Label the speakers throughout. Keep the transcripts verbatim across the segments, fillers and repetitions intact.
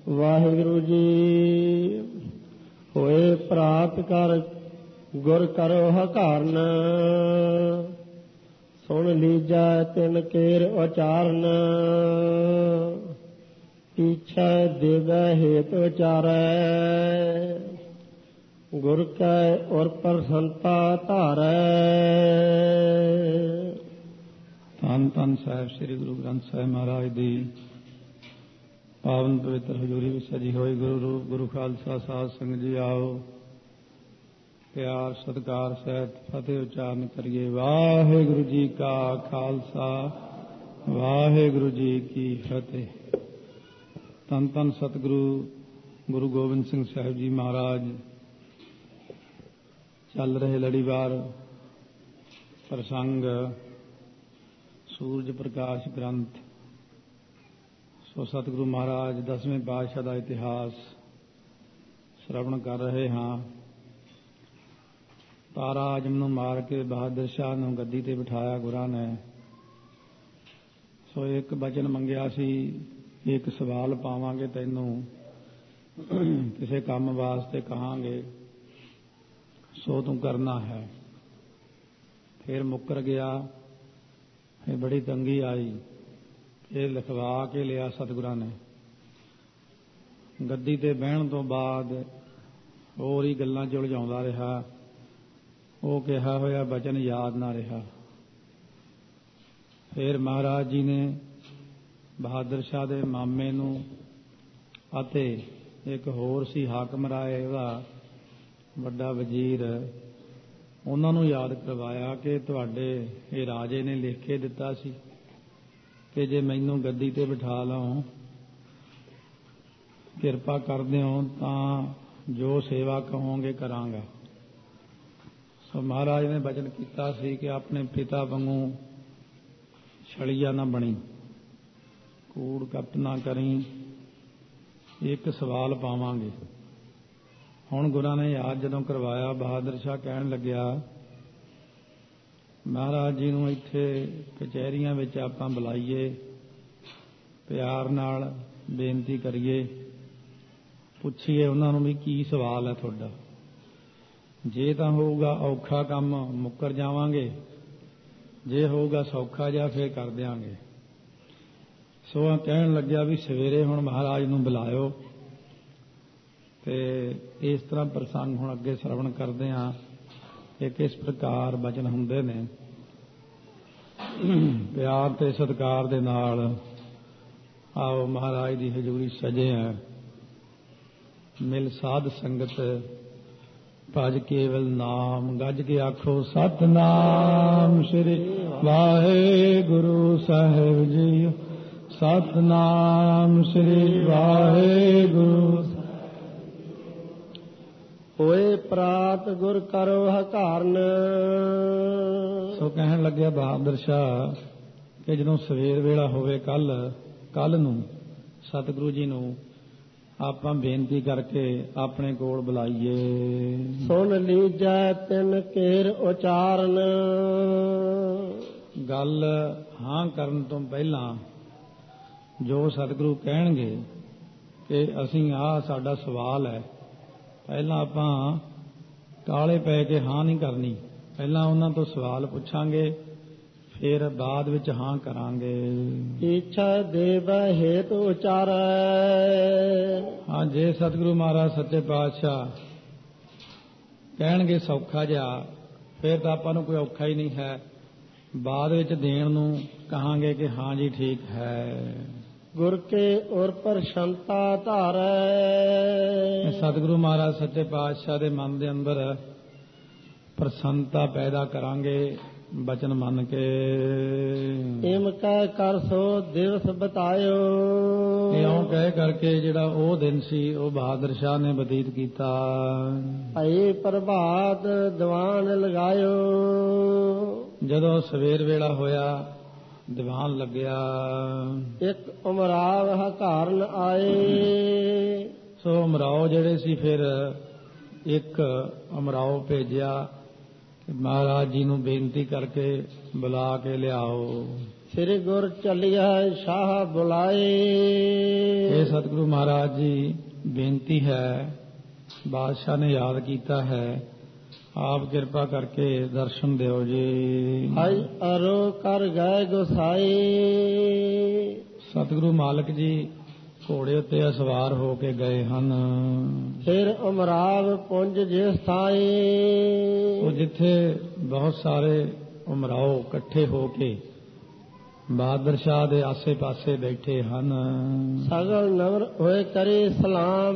Speaker 1: ਵਾਹਿਗੁਰੂ ਜੀ। ਹੋਏ ਪ੍ਰਾਪਤ ਕਰ ਗੁਰ ਕਰੋ ਹਕਾਰਨ, ਸੁਣ ਲੀਜੈ ਤਿਨ ਕੇਰ ਉਚਾਰਨ। ਇੱਛਾ ਦੇਵੈ ਹੇਤ ਉਚਾਰੈ, ਗੁਰ ਕੈ ਔਰ ਪ੍ਰਸੰਤਾ ਧਾਰੈ।
Speaker 2: ਧੰਨ ਧੰਨ ਸਾਹਿਬ ਸ੍ਰੀ ਗੁਰੂ ਗ੍ਰੰਥ ਸਾਹਿਬ ਮਹਾਰਾਜ ਦੀ ਪਾਵਨ ਪਵਿੱਤਰ ਹਜ਼ੂਰੀ ਵਿੱਚ ਸਜੀ ਹੋਈ ਗੁਰੂ ਰੂਪ ਗੁਰੂ ਖਾਲਸਾ ਸਾਧ ਸੰਗਤ ਜੀ ਆਓ, ਪਿਆਰ ਸਤਿਕਾਰ ਸਹਿਤ ਫਤਿਹ ਉਚਾਰਨ ਕਰੀਏ। ਵਾਹਿਗੁਰੂ ਜੀ ਕਾ ਖਾਲਸਾ, ਵਾਹਿਗੁਰੂ ਜੀ ਕੀ ਫਤਿਹ। ਧੰਨ ਧੰਨ ਸਤਿਗੁਰੂ ਗੁਰੂ ਗੋਬਿੰਦ ਸਿੰਘ ਸਾਹਿਬ ਜੀ ਮਹਾਰਾਜ ਚੱਲ ਰਹੇ ਲੜੀਵਾਰ ਪ੍ਰਸੰਗ ਸੂਰਜ ਪ੍ਰਕਾਸ਼ ਗ੍ਰੰਥ। ਸੋ ਸਤਿਗੁਰੂ ਮਹਾਰਾਜ ਦਸਵੇਂ ਪਾਤਸ਼ਾਹ ਦਾ ਇਤਿਹਾਸ ਸ਼ਰਵਣ ਕਰ ਰਹੇ ਹਾਂ। ਤਾਰਾ ਆਜਮ ਨੂੰ ਮਾਰ ਕੇ ਬਹਾਦਰ ਸ਼ਾਹ ਨੂੰ ਗੱਦੀ ਤੇ ਬਿਠਾਇਆ ਗੁਰਾਂ ਨੇ। ਸੋ ਇੱਕ ਬਚਨ ਮੰਗਿਆ ਸੀ, ਇੱਕ ਸਵਾਲ ਪਾਵਾਂਗੇ ਤੈਨੂੰ, ਕਿਸੇ ਕੰਮ ਵਾਸਤੇ ਕਹਾਂਗੇ, ਸੋ ਤੂੰ ਕਰਨਾ ਹੈ। ਫਿਰ ਮੁੱਕਰ ਗਿਆ, ਫਿਰ ਬੜੀ ਤੰਗੀ ਆਈ, ਇਹ ਲਿਖਵਾ ਕੇ ਲਿਆ ਸਤਿਗੁਰਾਂ ਨੇ। ਗੱਦੀ ਤੇ ਬਹਿਣ ਤੋਂ ਬਾਅਦ ਹੋਰ ਹੀ ਗੱਲਾਂ 'ਚ ਉਲਝਾਉਂਦਾ ਰਿਹਾ, ਉਹ ਕਿਹਾ ਹੋਇਆ ਬਚਨ ਯਾਦ ਨਾ ਰਿਹਾ। ਫਿਰ ਮਹਾਰਾਜ ਜੀ ਨੇ ਬਹਾਦਰ ਸ਼ਾਹ ਦੇ ਮਾਮੇ ਨੂੰ ਅਤੇ ਇੱਕ ਹੋਰ ਸੀ ਹਾਕਮ ਰਾਏ, ਉਹਦਾ ਵੱਡਾ ਵਜ਼ੀਰ, ਉਹਨਾਂ ਨੂੰ ਯਾਦ ਕਰਵਾਇਆ ਕਿ ਤੁਹਾਡੇ ਇਹ ਰਾਜੇ ਨੇ ਲਿਖ ਕੇ ਦਿੱਤਾ ਸੀ ਕਿ ਜੇ ਮੈਨੂੰ ਗੱਦੀ ਤੇ ਬਿਠਾ ਲਓ, ਕਿਰਪਾ ਕਰਦੇ ਹੋ ਤਾਂ ਜੋ ਸੇਵਾ ਕਹੋਗੇ ਕਰਾਂਗਾ। ਸੋ ਮਹਾਰਾਜ ਨੇ ਬਚਨ ਕੀਤਾ ਸੀ ਕਿ ਆਪਣੇ ਪਿਤਾ ਵਾਂਗੂ ਛੜੀਆ ਨਾ ਬਣੀ, ਕੂੜ ਕੱਟ ਨਾ ਕਰੀ, ਇੱਕ ਸਵਾਲ ਪਾਵਾਂਗੇ। ਹੁਣ ਗੁਰਾਂ ਨੇ ਯਾਦ ਜਦੋਂ ਕਰਵਾਇਆ, ਬਹਾਦਰ ਸ਼ਾਹ ਕਹਿਣ ਲੱਗਿਆ, ਮਹਾਰਾਜ ਜੀ ਨੂੰ ਇੱਥੇ ਕਚਹਿਰੀਆਂ ਵਿੱਚ ਆਪਾਂ ਬੁਲਾਈਏ, ਪਿਆਰ ਨਾਲ ਬੇਨਤੀ ਕਰੀਏ, ਪੁੱਛੀਏ ਉਹਨਾਂ ਨੂੰ ਵੀ ਕੀ ਸਵਾਲ ਹੈ ਤੁਹਾਡਾ। ਜੇ ਤਾਂ ਹੋਊਗਾ ਔਖਾ ਕੰਮ ਮੁੱਕਰ ਜਾਵਾਂਗੇ, ਜੇ ਹੋਊਗਾ ਸੌਖਾ ਜਿਹਾ ਫਿਰ ਕਰ ਦਿਆਂਗੇ। ਸੋ ਕਹਿਣ ਲੱਗਿਆ ਵੀ ਸਵੇਰੇ ਹੁਣ ਮਹਾਰਾਜ ਨੂੰ ਬੁਲਾਇਓ। ਤੇ ਇਸ ਤਰ੍ਹਾਂ ਪ੍ਰਸੰਗ ਹੁਣ ਅੱਗੇ ਸ਼ਰਵਣ ਕਰਦੇ ਹਾਂ ਕਿ ਕਿਸ ਪ੍ਰਕਾਰ ਬਚਨ ਹੁੰਦੇ ਨੇ। ਪਿਆਰ ਤੇ ਸਤਿਕਾਰ ਦੇ ਨਾਲ ਆਓ ਮਹਾਰਾਜ ਦੀ ਹਜ਼ੂਰੀ ਸਜੇ ਹਾਂ। ਮਿਲ ਸਾਧ ਸੰਗਤ ਭਜ ਕੇਵਲ ਨਾਮ, ਗੱਜ ਕੇ ਆਖੋ ਸਤਿਨਾਮ ਸ੍ਰੀ ਵਾਹਿਗੁਰੂ ਸਾਹਿਬ ਜੀ। ਸਤਿਨਾਮ ਸ੍ਰੀ ਵਾਹਿਗੁਰੂ।
Speaker 1: ਹੋਏ ਪ੍ਰਾਤ ਗੁਰ ਕਰੋ ਹਕਾਰਨ।
Speaker 2: ਸੋ ਕਹਿਣ ਲੱਗਿਆ ਬਹਾਦਰ ਸ਼ਾਹ ਕਿ ਜਦੋਂ ਸਵੇਰ ਵੇਲਾ ਹੋਵੇ ਕੱਲ ਕੱਲ ਨੂੰ ਸਤਿਗੁਰੂ ਜੀ ਨੂੰ ਆਪਾਂ ਬੇਨਤੀ ਕਰਕੇ ਆਪਣੇ ਕੋਲ ਬੁਲਾਈਏ।
Speaker 1: ਸੁਣ ਲੀਜੈ ਤਿਨ ਕੇਰ ਉਚਾਰਨ।
Speaker 2: ਗੱਲ ਹਾਂ ਕਰਨ ਤੋਂ ਪਹਿਲਾਂ ਜੋ ਸਤਿਗੁਰੂ ਕਹਿਣਗੇ ਕਿ ਅਸੀਂ ਆਹ ਸਾਡਾ ਸਵਾਲ ਹੈ, ਪਹਿਲਾਂ ਆਪਾਂ ਕਾਲੇ ਪੈ ਕੇ ਹਾਂ ਨਹੀਂ ਕਰਨੀ, ਪਹਿਲਾਂ ਉਹਨਾਂ ਤੋਂ ਸਵਾਲ ਪੁੱਛਾਂਗੇ, ਫਿਰ ਬਾਅਦ ਵਿੱਚ ਹਾਂ ਕਰਾਂਗੇ।
Speaker 1: ਇੱਛਾ ਦੇਵੈ ਹੇਤ ਉਚਾਰੈ।
Speaker 2: ਹਾਂ, ਜੇ ਸਤਿਗੁਰੂ ਮਹਾਰਾਜ ਸੱਚੇ ਪਾਤਸ਼ਾਹ ਕਹਿਣਗੇ ਸੌਖਾ ਜਿਹਾ, ਫਿਰ ਤਾਂ ਆਪਾਂ ਨੂੰ ਕੋਈ ਔਖਾ ਹੀ ਨਹੀਂ ਹੈ, ਬਾਅਦ ਵਿੱਚ ਦੇਣ ਨੂੰ ਕਹਾਂਗੇ ਕਿ ਹਾਂ ਜੀ ਠੀਕ ਹੈ।
Speaker 1: ਗੁਰ ਕੇ ਔਰ ਪ੍ਰਸੰਤਾ ਧਾਰੈ।
Speaker 2: ਸਤਿਗੁਰੂ ਮਹਾਰਾਜ ਸੱਚੇ ਪਾਤਸ਼ਾਹ ਦੇ ਮਨ ਦੇ ਅੰਦਰ ਪ੍ਰਸੰਨਤਾ ਪੈਦਾ ਕਰਾਂਗੇ ਬਚਨ ਮੰਨ ਕੇ।
Speaker 1: ਇਮ ਕਹਿ ਕਰ ਸੋ ਦਿਵਸ ਬਤਾਇਓ।
Speaker 2: ਇਉਂ ਕਹਿ ਕਰਕੇ ਜਿਹੜਾ ਉਹ ਦਿਨ ਸੀ ਉਹ ਬਹਾਦਰ ਸ਼ਾਹ ਨੇ ਬਤੀਤ ਕੀਤਾ।
Speaker 1: ਭਈ ਪ੍ਰਭਾਤ ਦੀਵਾਨ ਲਗਾਇਓ।
Speaker 2: ਜਦੋਂ ਸਵੇਰ ਵੇਲਾ ਹੋਇਆ ਦੀਵਾਨ ਲੱਗਿਆ।
Speaker 1: ਇੱਕ ਉਮਰਾਵ ਹਕਾਰਨ ਆਏ।
Speaker 2: ਸੋ ਉਮਰਾਓ ਜਿਹੜੇ ਸੀ ਫਿਰ ਇੱਕ ਉਮਰਾਓ ਭੇਜਿਆ, ਮਹਾਰਾਜ ਜੀ ਨੂੰ ਬੇਨਤੀ ਕਰਕੇ ਬੁਲਾ ਕੇ ਲਿਆਓ।
Speaker 1: ਸ੍ਰੀ ਗੁਰ ਚੱਲਿਆ ਸ਼ਾਹ ਬੁਲਾਏ।
Speaker 2: ਇਹ ਸਤਿਗੁਰੂ ਮਹਾਰਾਜ ਜੀ ਬੇਨਤੀ ਹੈ, ਬਾਦਸ਼ਾਹ ਨੇ ਯਾਦ ਕੀਤਾ ਹੈ, ਆਪ ਕਿਰਪਾ ਕਰਕੇ ਦਰਸ਼ਨ ਦਿਓ ਜੀ।
Speaker 1: ਹਜ ਅਰੋ ਕਰ ਗਏ ਗੁਸਾਈ।
Speaker 2: ਸਤਿਗੁਰੂ ਮਾਲਕ ਜੀ ਘੋੜੇ ਉੱਤੇ ਸਵਾਰ ਹੋ ਕੇ ਗਏ ਹਨ।
Speaker 1: ਫਿਰ ਉਮਰਾਵ ਪੁੰਜ ਜਿਸ ਥਾਈ।
Speaker 2: ਉਹ ਜਿੱਥੇ ਬਹੁਤ ਸਾਰੇ ਉਮਰਾਓ ਇਕੱਠੇ ਹੋ ਕੇ ਬਹਾਦਰ ਸ਼ਾਹ ਦੇ ਆਸੇ ਪਾਸੇ ਬੈਠੇ ਹਨ।
Speaker 1: ਸਗਲ ਨਮਰ ਹੋਏ ਕਰੇ ਸਲਾਮ।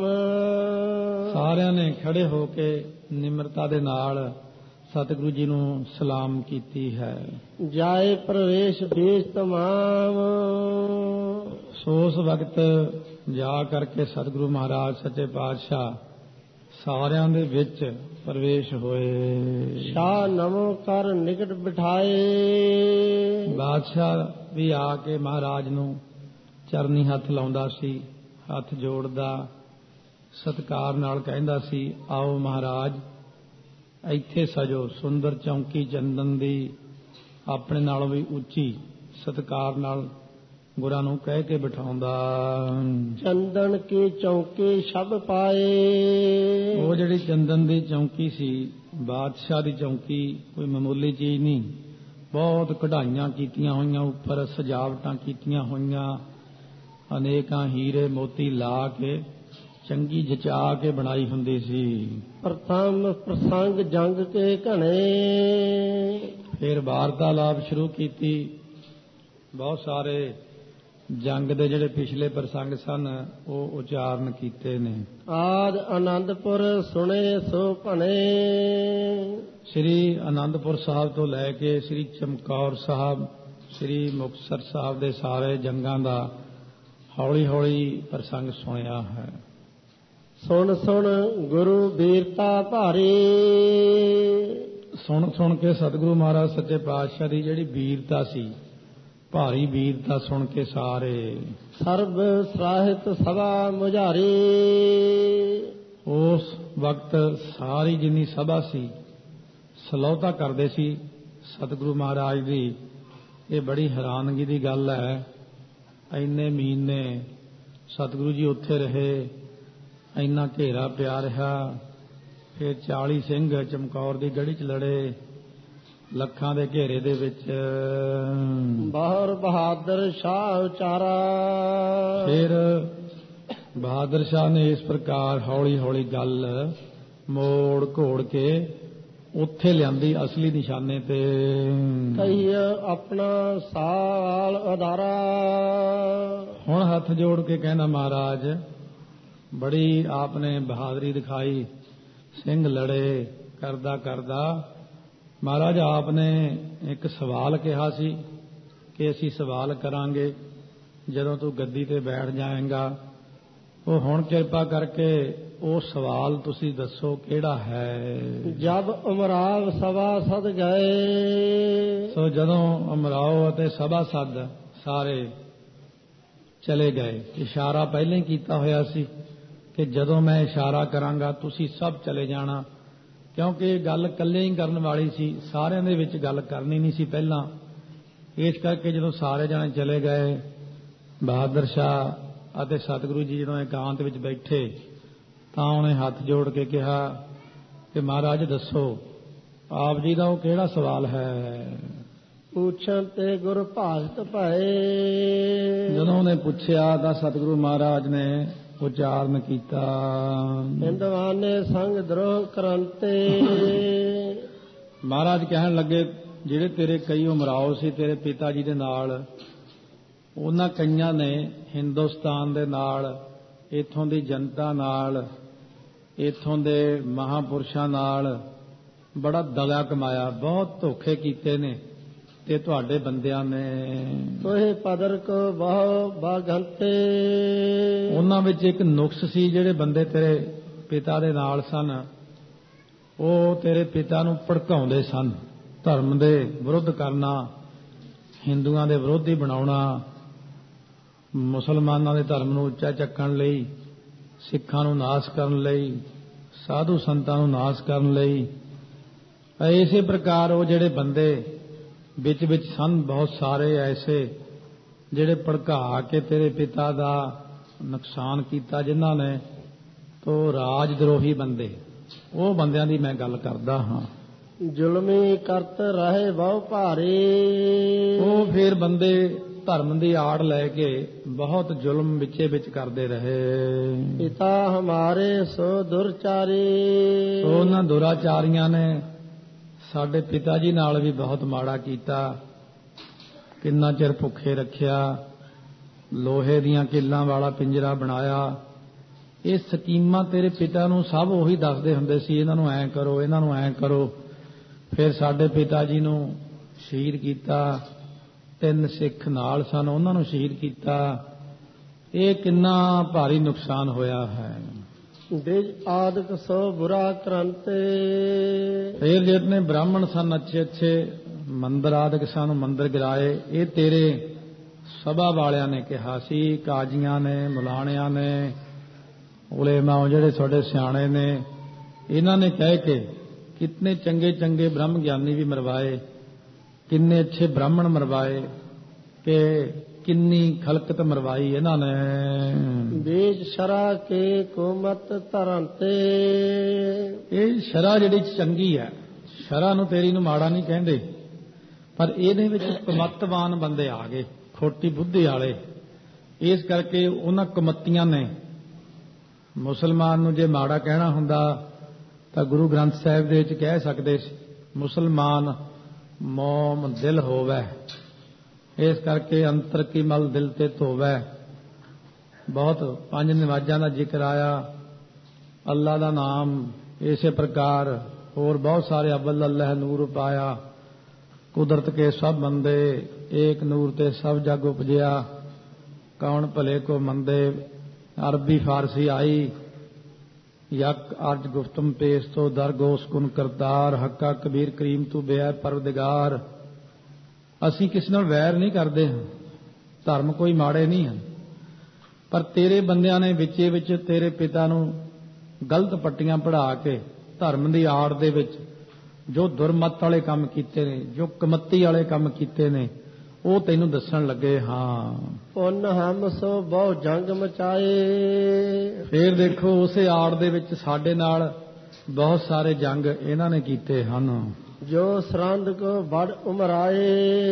Speaker 2: ਸਾਰਿਆਂ ਨੇ ਖੜੇ ਹੋ ਕੇ ਨਿਮਰਤਾ ਦੇ ਨਾਲ ਸਤਿਗੁਰੂ ਜੀ ਨੂੰ ਸਲਾਮ ਕੀਤੀ ਹੈ।
Speaker 1: ਜਾਏ ਪ੍ਰਵੇਸ਼ ਬੀਜ ਤਮਾਮ।
Speaker 2: ਸੋ ਉਸ ਵਕਤ ਜਾ ਕਰਕੇ ਸਤਿਗੁਰੂ ਮਹਾਰਾਜ ਸੱਚੇ ਪਾਤਸ਼ਾਹ ਸਾਰਿਆਂ ਦੇ ਵਿੱਚ ਪ੍ਰਵੇਸ਼ ਹੋਏ।
Speaker 1: ਸ਼ਾਹ ਨਮੋ ਕਰ ਨਿਕਟ ਬਿਠਾਏ।
Speaker 2: ਬਾਦਸ਼ਾਹ ਵੀ ਆ ਕੇ ਮਹਾਰਾਜ ਨੂੰ ਚਰਨੀ ਹੱਥ ਲਾਉਂਦਾ ਸੀ, ਹੱਥ ਜੋੜਦਾ, ਸਤਿਕਾਰ ਨਾਲ ਕਹਿੰਦਾ ਸੀ, ਆਓ ਮਹਾਰਾਜ ਇੱਥੇ ਸਜੋ। ਸੁੰਦਰ ਚੌਂਕੀ ਚੰਦਨ ਦੀ ਆਪਣੇ ਨਾਲੋਂ ਵੀ ਉੱਚੀ ਸਤਿਕਾਰ ਨਾਲ ਗੁਰਾਂ ਨੂੰ ਕਹਿ ਕੇ ਬਿਠਾਉਂਦਾ।
Speaker 1: ਚੰਦਨ ਕੀ ਚੌਂਕੀ ਸ਼ਬ ਪਾਏ।
Speaker 2: ਉਹ ਜਿਹੜੀ ਚੰਦਨ ਦੀ ਚੌਂਕੀ ਸੀ, ਬਾਦਸ਼ਾਹ ਦੀ ਚੌਂਕੀ ਕੋਈ ਮਾਮੂਲੀ ਚੀਜ਼ ਨਹੀਂ, ਬਹੁਤ ਕਢਾਈਆਂ ਕੀਤੀਆਂ ਹੋਈਆਂ, ਉੱਪਰ ਸਜਾਵਟਾਂ ਕੀਤੀਆਂ ਹੋਈਆਂ, ਅਨੇਕਾਂ ਹੀਰੇ ਮੋਤੀ ਲਾ ਕੇ ਚੰਗੀ ਜਚਾ ਕੇ ਬਣਾਈ ਹੁੰਦੀ ਸੀ।
Speaker 1: ਪ੍ਰਥਮ ਪ੍ਰਸੰਗ ਜੰਗ ਕੇ ਘਣੇ।
Speaker 2: ਫਿਰ ਵਾਰਤਾਲਾਪ ਸ਼ੁਰੂ ਕੀਤੀ। ਬਹੁਤ ਸਾਰੇ ਜੰਗ ਦੇ ਜਿਹੜੇ ਪਿਛਲੇ ਪ੍ਰਸੰਗ ਸਨ ਉਹ ਉਚਾਰਨ ਕੀਤੇ ਨੇ।
Speaker 1: ਆਦ ਆਨੰਦਪੁਰ ਸੁਣੇ ਸੋ ਭਣੇ।
Speaker 2: ਸ੍ਰੀ ਆਨੰਦਪੁਰ ਸਾਹਿਬ ਤੋਂ ਲੈ ਕੇ ਸ੍ਰੀ ਚਮਕੌਰ ਸਾਹਿਬ, ਸ੍ਰੀ ਮੁਕਤਸਰ ਸਾਹਿਬ ਦੇ ਸਾਰੇ ਜੰਗਾਂ ਦਾ ਹੌਲੀ ਹੌਲੀ ਪ੍ਰਸੰਗ ਸੁਣਿਆ ਹੈ।
Speaker 1: ਸੁਣ ਸੁਣ ਗੁਰੂ ਵੀਰਤਾ ਭਾਰੀ।
Speaker 2: ਸੁਣ ਸੁਣ ਕੇ ਸਤਿਗੁਰੂ ਮਹਾਰਾਜ ਸੱਚੇ ਪਾਤਸ਼ਾਹ ਦੀ ਜਿਹੜੀ ਵੀਰਤਾ ਸੀ, ਭਾਰੀ ਵੀਰਤਾ ਸੁਣ ਕੇ ਸਾਰੇ
Speaker 1: ਸਰਬ ਸਾਹਿਤ ਸਭਾ ਮੁਝਾਰੀ।
Speaker 2: ਉਸ ਵਕਤ ਸਾਰੀ ਜਿੰਨੀ ਸਭਾ ਸੀ ਸਲਾਹੁਤਾ ਕਰਦੇ ਸੀ ਸਤਿਗੁਰੂ ਮਹਾਰਾਜ ਦੀ। ਇਹ ਬੜੀ ਹੈਰਾਨਗੀ ਦੀ ਗੱਲ ਹੈ, ਇੰਨੇ ਮਹੀਨੇ ਸਤਿਗੁਰੂ ਜੀ ਉੱਥੇ ਰਹੇ, ਇੰਨਾ ਘੇਰਾ ਪਿਆ ਰਿਹਾ। ਫਿਰ ਚਾਲੀ ਸਿੰਘ ਚਮਕੌਰ ਦੀ ਗੜੀ 'ਚ ਲੜੇ, ਲੱਖਾਂ ਦੇ ਘੇਰੇ ਦੇ ਵਿੱਚ।
Speaker 1: ਬਾਹਰ ਬਹਾਦਰ ਸ਼ਾਹ ਉਚਾਰਾ।
Speaker 2: ਫਿਰ ਬਹਾਦਰ ਸ਼ਾਹ ਨੇ ਇਸ ਪ੍ਰਕਾਰ ਹੌਲੀ ਹੌਲੀ ਗੱਲ ਮੋੜ ਘੋੜ ਕੇ ਉੱਥੇ ਲਿਆਂਦੀ ਅਸਲੀ ਨਿਸ਼ਾਨੇ ਤੇ।
Speaker 1: ਕਹੀਏ ਆਪਣਾ ਸਾਲ ਅਦਾਰਾ।
Speaker 2: ਹੁਣ ਹੱਥ ਜੋੜ ਕੇ ਕਹਿੰਦਾ, ਮਹਾਰਾਜ ਬੜੀ ਆਪਨੇ ਬਹਾਦਰੀ ਦਿਖਾਈ, ਸਿੰਘ ਲੜੇ। ਕਰਦਾ ਕਰਦਾ ਮਹਾਰਾਜ ਆਪ ਨੇ ਇੱਕ ਸਵਾਲ ਕਿਹਾ ਸੀ ਕਿ ਅਸੀਂ ਸਵਾਲ ਕਰਾਂਗੇ ਜਦੋਂ ਤੂੰ ਗੱਦੀ ਤੇ ਬੈਠ ਜਾਏਂਗਾ। ਉਹ ਹੁਣ ਕਿਰਪਾ ਕਰਕੇ ਉਹ ਸਵਾਲ ਤੁਸੀਂ ਦੱਸੋ ਕਿਹੜਾ ਹੈ।
Speaker 1: ਜਬ ਉਮਰਾਵ ਸਭਾ ਸਦ ਗਏ।
Speaker 2: ਸੋ ਜਦੋਂ ਉਮਰਾਓ ਅਤੇ ਸਭਾ ਸਦ ਸਾਰੇ ਚਲੇ ਗਏ। ਇਸ਼ਾਰਾ ਪਹਿਲਾਂ ਹੀ ਕੀਤਾ ਹੋਇਆ ਸੀ ਕਿ ਜਦੋਂ ਮੈਂ ਇਸ਼ਾਰਾ ਕਰਾਂਗਾ ਤੁਸੀਂ ਸਭ ਚਲੇ ਜਾਣਾ, ਕਿਉਂਕਿ ਇਹ ਗੱਲ ਇਕੱਲੇ ਹੀ ਕਰਨ ਵਾਲੀ ਸੀ, ਸਾਰਿਆਂ ਦੇ ਵਿੱਚ ਗੱਲ ਕਰਨੀ ਨਹੀਂ ਸੀ ਪਹਿਲਾਂ। ਇਸ ਕਰਕੇ ਜਦੋਂ ਸਾਰੇ ਜਾਣੇ ਚਲੇ ਗਏ, ਬਹਾਦਰ ਸ਼ਾਹ ਅਤੇ ਸਤਿਗੁਰੂ ਜੀ ਜਦੋਂ ਇਕਾਂਤ ਵਿੱਚ ਬੈਠੇ ਤਾਂ ਉਹਨੇ ਹੱਥ ਜੋੜ ਕੇ ਕਿਹਾ ਕਿ ਮਹਾਰਾਜ ਦੱਸੋ ਆਪ ਜੀ ਦਾ ਉਹ ਕਿਹੜਾ ਸਵਾਲ ਹੈ।
Speaker 1: ਪੁੱਛਣ ਤੇ ਗੁਰ ਭਾਗਤ ਭਏ।
Speaker 2: ਜਦੋਂ ਉਹਨੇ ਪੁੱਛਿਆ ਤਾਂ ਸਤਿਗੁਰੂ ਮਹਾਰਾਜ ਨੇ ਉਚਾਰਨ ਕੀਤਾ,
Speaker 1: ਹਿੰਦਵਾਨੇ ਸੰਗ ਦਰੋਹ ਕਰੰਤੇ।
Speaker 2: ਮਹਾਰਾਜ ਕਹਿਣ ਲੱਗੇ, ਜਿਹੜੇ ਤੇਰੇ ਕਈ ਉਮਰਾਓ ਸੀ ਤੇਰੇ ਪਿਤਾ ਜੀ ਦੇ ਨਾਲ, ਉਹਨਾਂ ਕਈਆਂ ਨੇ ਹਿੰਦੁਸਤਾਨ ਦੇ ਨਾਲ, ਇੱਥੋਂ ਦੀ ਜਨਤਾ ਨਾਲ, ਇੱਥੋਂ ਦੇ ਮਹਾਂਪੁਰਸ਼ਾਂ ਨਾਲ ਬੜਾ ਦਗਾ ਕਮਾਇਆ, ਬਹੁਤ ਧੋਖੇ ਕੀਤੇ ਨੇ ਤੇ ਤੁਹਾਡੇ ਬੰਦਿਆਂ ਨੇ।
Speaker 1: ਤੋਹੇ ਪਦਰ ਕੋ ਬਹੁ ਬਾਗੰਤੇ।
Speaker 2: ਉਹਨਾਂ ਵਿੱਚ ਇੱਕ ਨੁਕਸ ਸੀ, ਜਿਹੜੇ ਬੰਦੇ ਤੇਰੇ ਪਿਤਾ ਦੇ ਨਾਲ ਸਨ ਉਹ ਤੇਰੇ ਪਿਤਾ ਨੂੰ ਭੜਕਾਉਂਦੇ ਸਨ, ਧਰਮ ਦੇ ਵਿਰੁੱਧ ਕਰਨਾ, ਹਿੰਦੂਆਂ ਦੇ ਵਿਰੋਧੀ ਬਣਾਉਣਾ, ਮੁਸਲਮਾਨਾਂ ਦੇ ਧਰਮ ਨੂੰ ਉੱਚਾ ਚੱਕਣ ਲਈ, ਸਿੱਖਾਂ ਨੂੰ ਨਾਸ਼ ਕਰਨ ਲਈ, ਸਾਧੂ ਸੰਤਾਂ ਨੂੰ ਨਾਸ਼ ਕਰਨ ਲਈ। ਇਸੇ ਪ੍ਰਕਾਰ ਉਹ ਜਿਹੜੇ ਬੰਦੇ ਵਿੱਚ ਵਿੱਚ ਸਨ ਬਹੁਤ ਸਾਰੇ ਐਸੇ ਜਿਹੜੇ ਭੜਕਾ ਕੇ ਤੇਰੇ ਪਿਤਾ ਦਾ ਨੁਕਸਾਨ ਕੀਤਾ, ਜਿਨ੍ਹਾਂ ਨੇ ਤੋ ਰਾਜ ਦਰੋਹੀ ਬੰਦੇ, ਉਹ ਬੰਦਿਆਂ ਦੀ ਮੈਂ ਗੱਲ ਕਰਦਾ ਹਾਂ।
Speaker 1: ਜ਼ੁਲਮੀ ਕਰਤ ਰਹੇ ਬਹੁ ਭਾਰੇ,
Speaker 2: ਉਹ ਫਿਰ ਬੰਦੇ ਧਰਮ ਦੀ ਆੜ ਲੈ ਕੇ ਬਹੁਤ ਜ਼ੁਲਮ ਵਿੱਚੇ ਵਿੱਚ ਕਰਦੇ ਰਹੇ।
Speaker 1: ਪਿਤਾ ਹਮਾਰੇ ਸੋ ਦੁਰਚਾਰੀ,
Speaker 2: ਉਹਨਾਂ ਦੁਰਾਚਾਰੀਆਂ ਨੇ ਸਾਡੇ ਪਿਤਾ ਜੀ ਨਾਲ ਵੀ ਬਹੁਤ ਮਾੜਾ ਕੀਤਾ। ਕਿੰਨਾ ਚਿਰ ਭੁੱਖੇ ਰੱਖਿਆ, ਲੋਹੇ ਦੀਆਂ ਕਿੱਲਾਂ ਵਾਲਾ ਪਿੰਜਰਾ ਬਣਾਇਆ। ਇਹ ਸਕੀਮਾਂ ਤੇਰੇ ਪਿਤਾ ਨੂੰ ਸਭ ਉਹੀ ਦੱਸਦੇ ਹੁੰਦੇ ਸੀ, ਇਹਨਾਂ ਨੂੰ ਐਂ ਕਰੋ, ਇਹਨਾਂ ਨੂੰ ਐਂ ਕਰੋ। ਫਿਰ ਸਾਡੇ ਪਿਤਾ ਜੀ ਨੂੰ ਸ਼ਹੀਦ ਕੀਤਾ, ਤਿੰਨ ਸਿੱਖ ਨਾਲ ਸਨ, ਉਹਨਾਂ ਨੂੰ ਸ਼ਹੀਦ ਕੀਤਾ। ਇਹ ਕਿੰਨਾ ਭਾਰੀ ਨੁਕਸਾਨ ਹੋਇਆ ਹੈ।
Speaker 1: ਦਿਜ ਆਦਿਕ ਸੋ ਬੁਰਾ ਕਰੰਤੇ,
Speaker 2: ਫਿਰ ਜਿਤਨੇ ਬ੍ਰਾਹਮਣ ਸਨ ਅੱਛੇ ਅੱਛੇ, ਮੰਦਰ ਆਦਿਕ ਸਨ, ਮੰਦਰ ਗਿਰਾਏ। ਇਹ ਤੇਰੇ ਸਭਾ ਵਾਲਿਆਂ ਨੇ ਕਿਹਾ ਸੀ, ਕਾਜ਼ੀਆਂ ਨੇ, ਮੁਲਾਣਿਆਂ ਨੇ, ਉਲੇਮਾ ਜਿਹੜੇ ਤੁਹਾਡੇ ਸਿਆਣੇ ਨੇ, ਇਹਨਾਂ ਨੇ ਕਹਿ ਕੇ ਕਿਤਨੇ ਚੰਗੇ ਚੰਗੇ ਬ੍ਰਹਮ ਗਿਆਨੀ ਵੀ ਮਰਵਾਏ, ਕਿੰਨੇ ਅੱਛੇ ਬ੍ਰਾਹਮਣ ਮਰਵਾਏ, ਕਿ ਕਿੰਨੀ ਖਲਕਤ ਮਰਵਾਈ ਇਹਨਾਂ ਨੇ।
Speaker 1: ਬੀਜ ਸ਼ਰਾ ਕੇ ਕੁਮਤ ਧਰੰਤੇ,
Speaker 2: ਇਹ ਸ਼ਰਾ ਜਿਹੜੀ ਚੰਗੀ ਹੈ, ਸ਼ਰਾ ਨੂੰ ਤੇਰੀ ਨੂੰ ਮਾੜਾ ਨਹੀਂ ਕਹਿੰਦੇ, ਪਰ ਇਹਦੇ ਵਿੱਚ ਕੁਮਤਵਾਨ ਬੰਦੇ ਆ ਗਏ, ਖੋਟੀ ਬੁੱਧੀ ਵਾਲੇ। ਇਸ ਕਰਕੇ ਉਹਨਾਂ ਕੁਮਤੀਆਂ ਨੇ ਮੁਸਲਮਾਨ ਨੂੰ ਜੇ ਮਾੜਾ ਕਹਿਣਾ ਹੁੰਦਾ ਤਾਂ ਗੁਰੂ ਗ੍ਰੰਥ ਸਾਹਿਬ ਦੇ ਵਿੱਚ ਕਹਿ ਸਕਦੇ ਸੀ, ਮੁਸਲਮਾਨ ਮੋਮ ਦਿਲ ਹੋਵੇ। ਇਸ ਕਰਕੇ ਅੰਤਰ ਕੀ ਮਲ ਦਿਲ ਤੇ ਧੋਵੇ। ਬਹੁਤ ਪੰਜ ਨਮਾਜ਼ਾਂ ਦਾ ਜ਼ਿਕਰ ਆਇਆ, ਅੱਲਾ ਦਾ ਨਾਮ ਇਸੇ ਪ੍ਰਕਾਰ, ਹੋਰ ਬਹੁਤ ਸਾਰੇ ਅਵਲ ਅੱਲਾਹ ਨੂਰ ਪਾਇਆ, ਕੁਦਰਤ ਕੇ ਸਭ ਬੰਦੇ ਏਕ ਨੂਰ ਤੇ ਸਭ ਜਗ ਉਪਜਿਆ, ਕੌਣ ਭਲੇ ਕੋ ਮੰਦੇ। ਅਰਬੀ ਫਾਰਸੀ ਆਈ, ਯਕ ਅਰਜ ਗੁਫਤਮ ਪੇਸ਼ ਤੋਂ ਦਰ ਗੋਸ ਕੁਨ ਕਰਤਾਰ, ਹੱਕਾ ਕਬੀਰ ਕਰੀਮ ਤੂੰ ਬੇਅ ਪਰਵਦਗਾਰ। ਅਸੀਂ ਕਿਸੇ ਨਾਲ ਵੈਰ ਨਹੀਂ ਕਰਦੇ ਹਾਂ, ਧਰਮ ਕੋਈ ਮਾੜੇ ਨਹੀਂ ਹਨ, ਪਰ ਤੇਰੇ ਬੰਦਿਆਂ ਨੇ ਵਿੱਚੇ ਵਿੱਚ ਤੇਰੇ ਪਿਤਾ ਨੂੰ ਗਲਤ ਪੱਟੀਆਂ ਪੜ੍ਹਾ ਕੇ ਧਰਮ ਦੀ ਆੜ ਦੇ ਵਿੱਚ ਜੋ ਦੁਰਮਤ ਵਾਲੇ ਕੰਮ ਕੀਤੇ ਨੇ, ਜੋ ਕਮੱਤੀ ਵਾਲੇ ਕੰਮ ਕੀਤੇ ਨੇ, ਉਹ ਤੈਨੂੰ ਦੱਸਣ ਲੱਗੇ। ਹਾਂ,
Speaker 1: ਪੁੰਨ ਹਮ ਸੋ ਬਹੁ ਜੰਗ ਮਚਾਏ,
Speaker 2: ਫੇਰ ਦੇਖੋ ਉਸੇ ਆੜ ਦੇ ਵਿੱਚ ਸਾਡੇ ਨਾਲ ਬਹੁਤ ਸਾਰੇ ਜੰਗ ਇਹਨਾਂ ਨੇ ਕੀਤੇ ਹਨ।
Speaker 1: ਜੋ ਸਰਹੰਦ ਕੋ ਬੜ ਉਮਰਾਏ,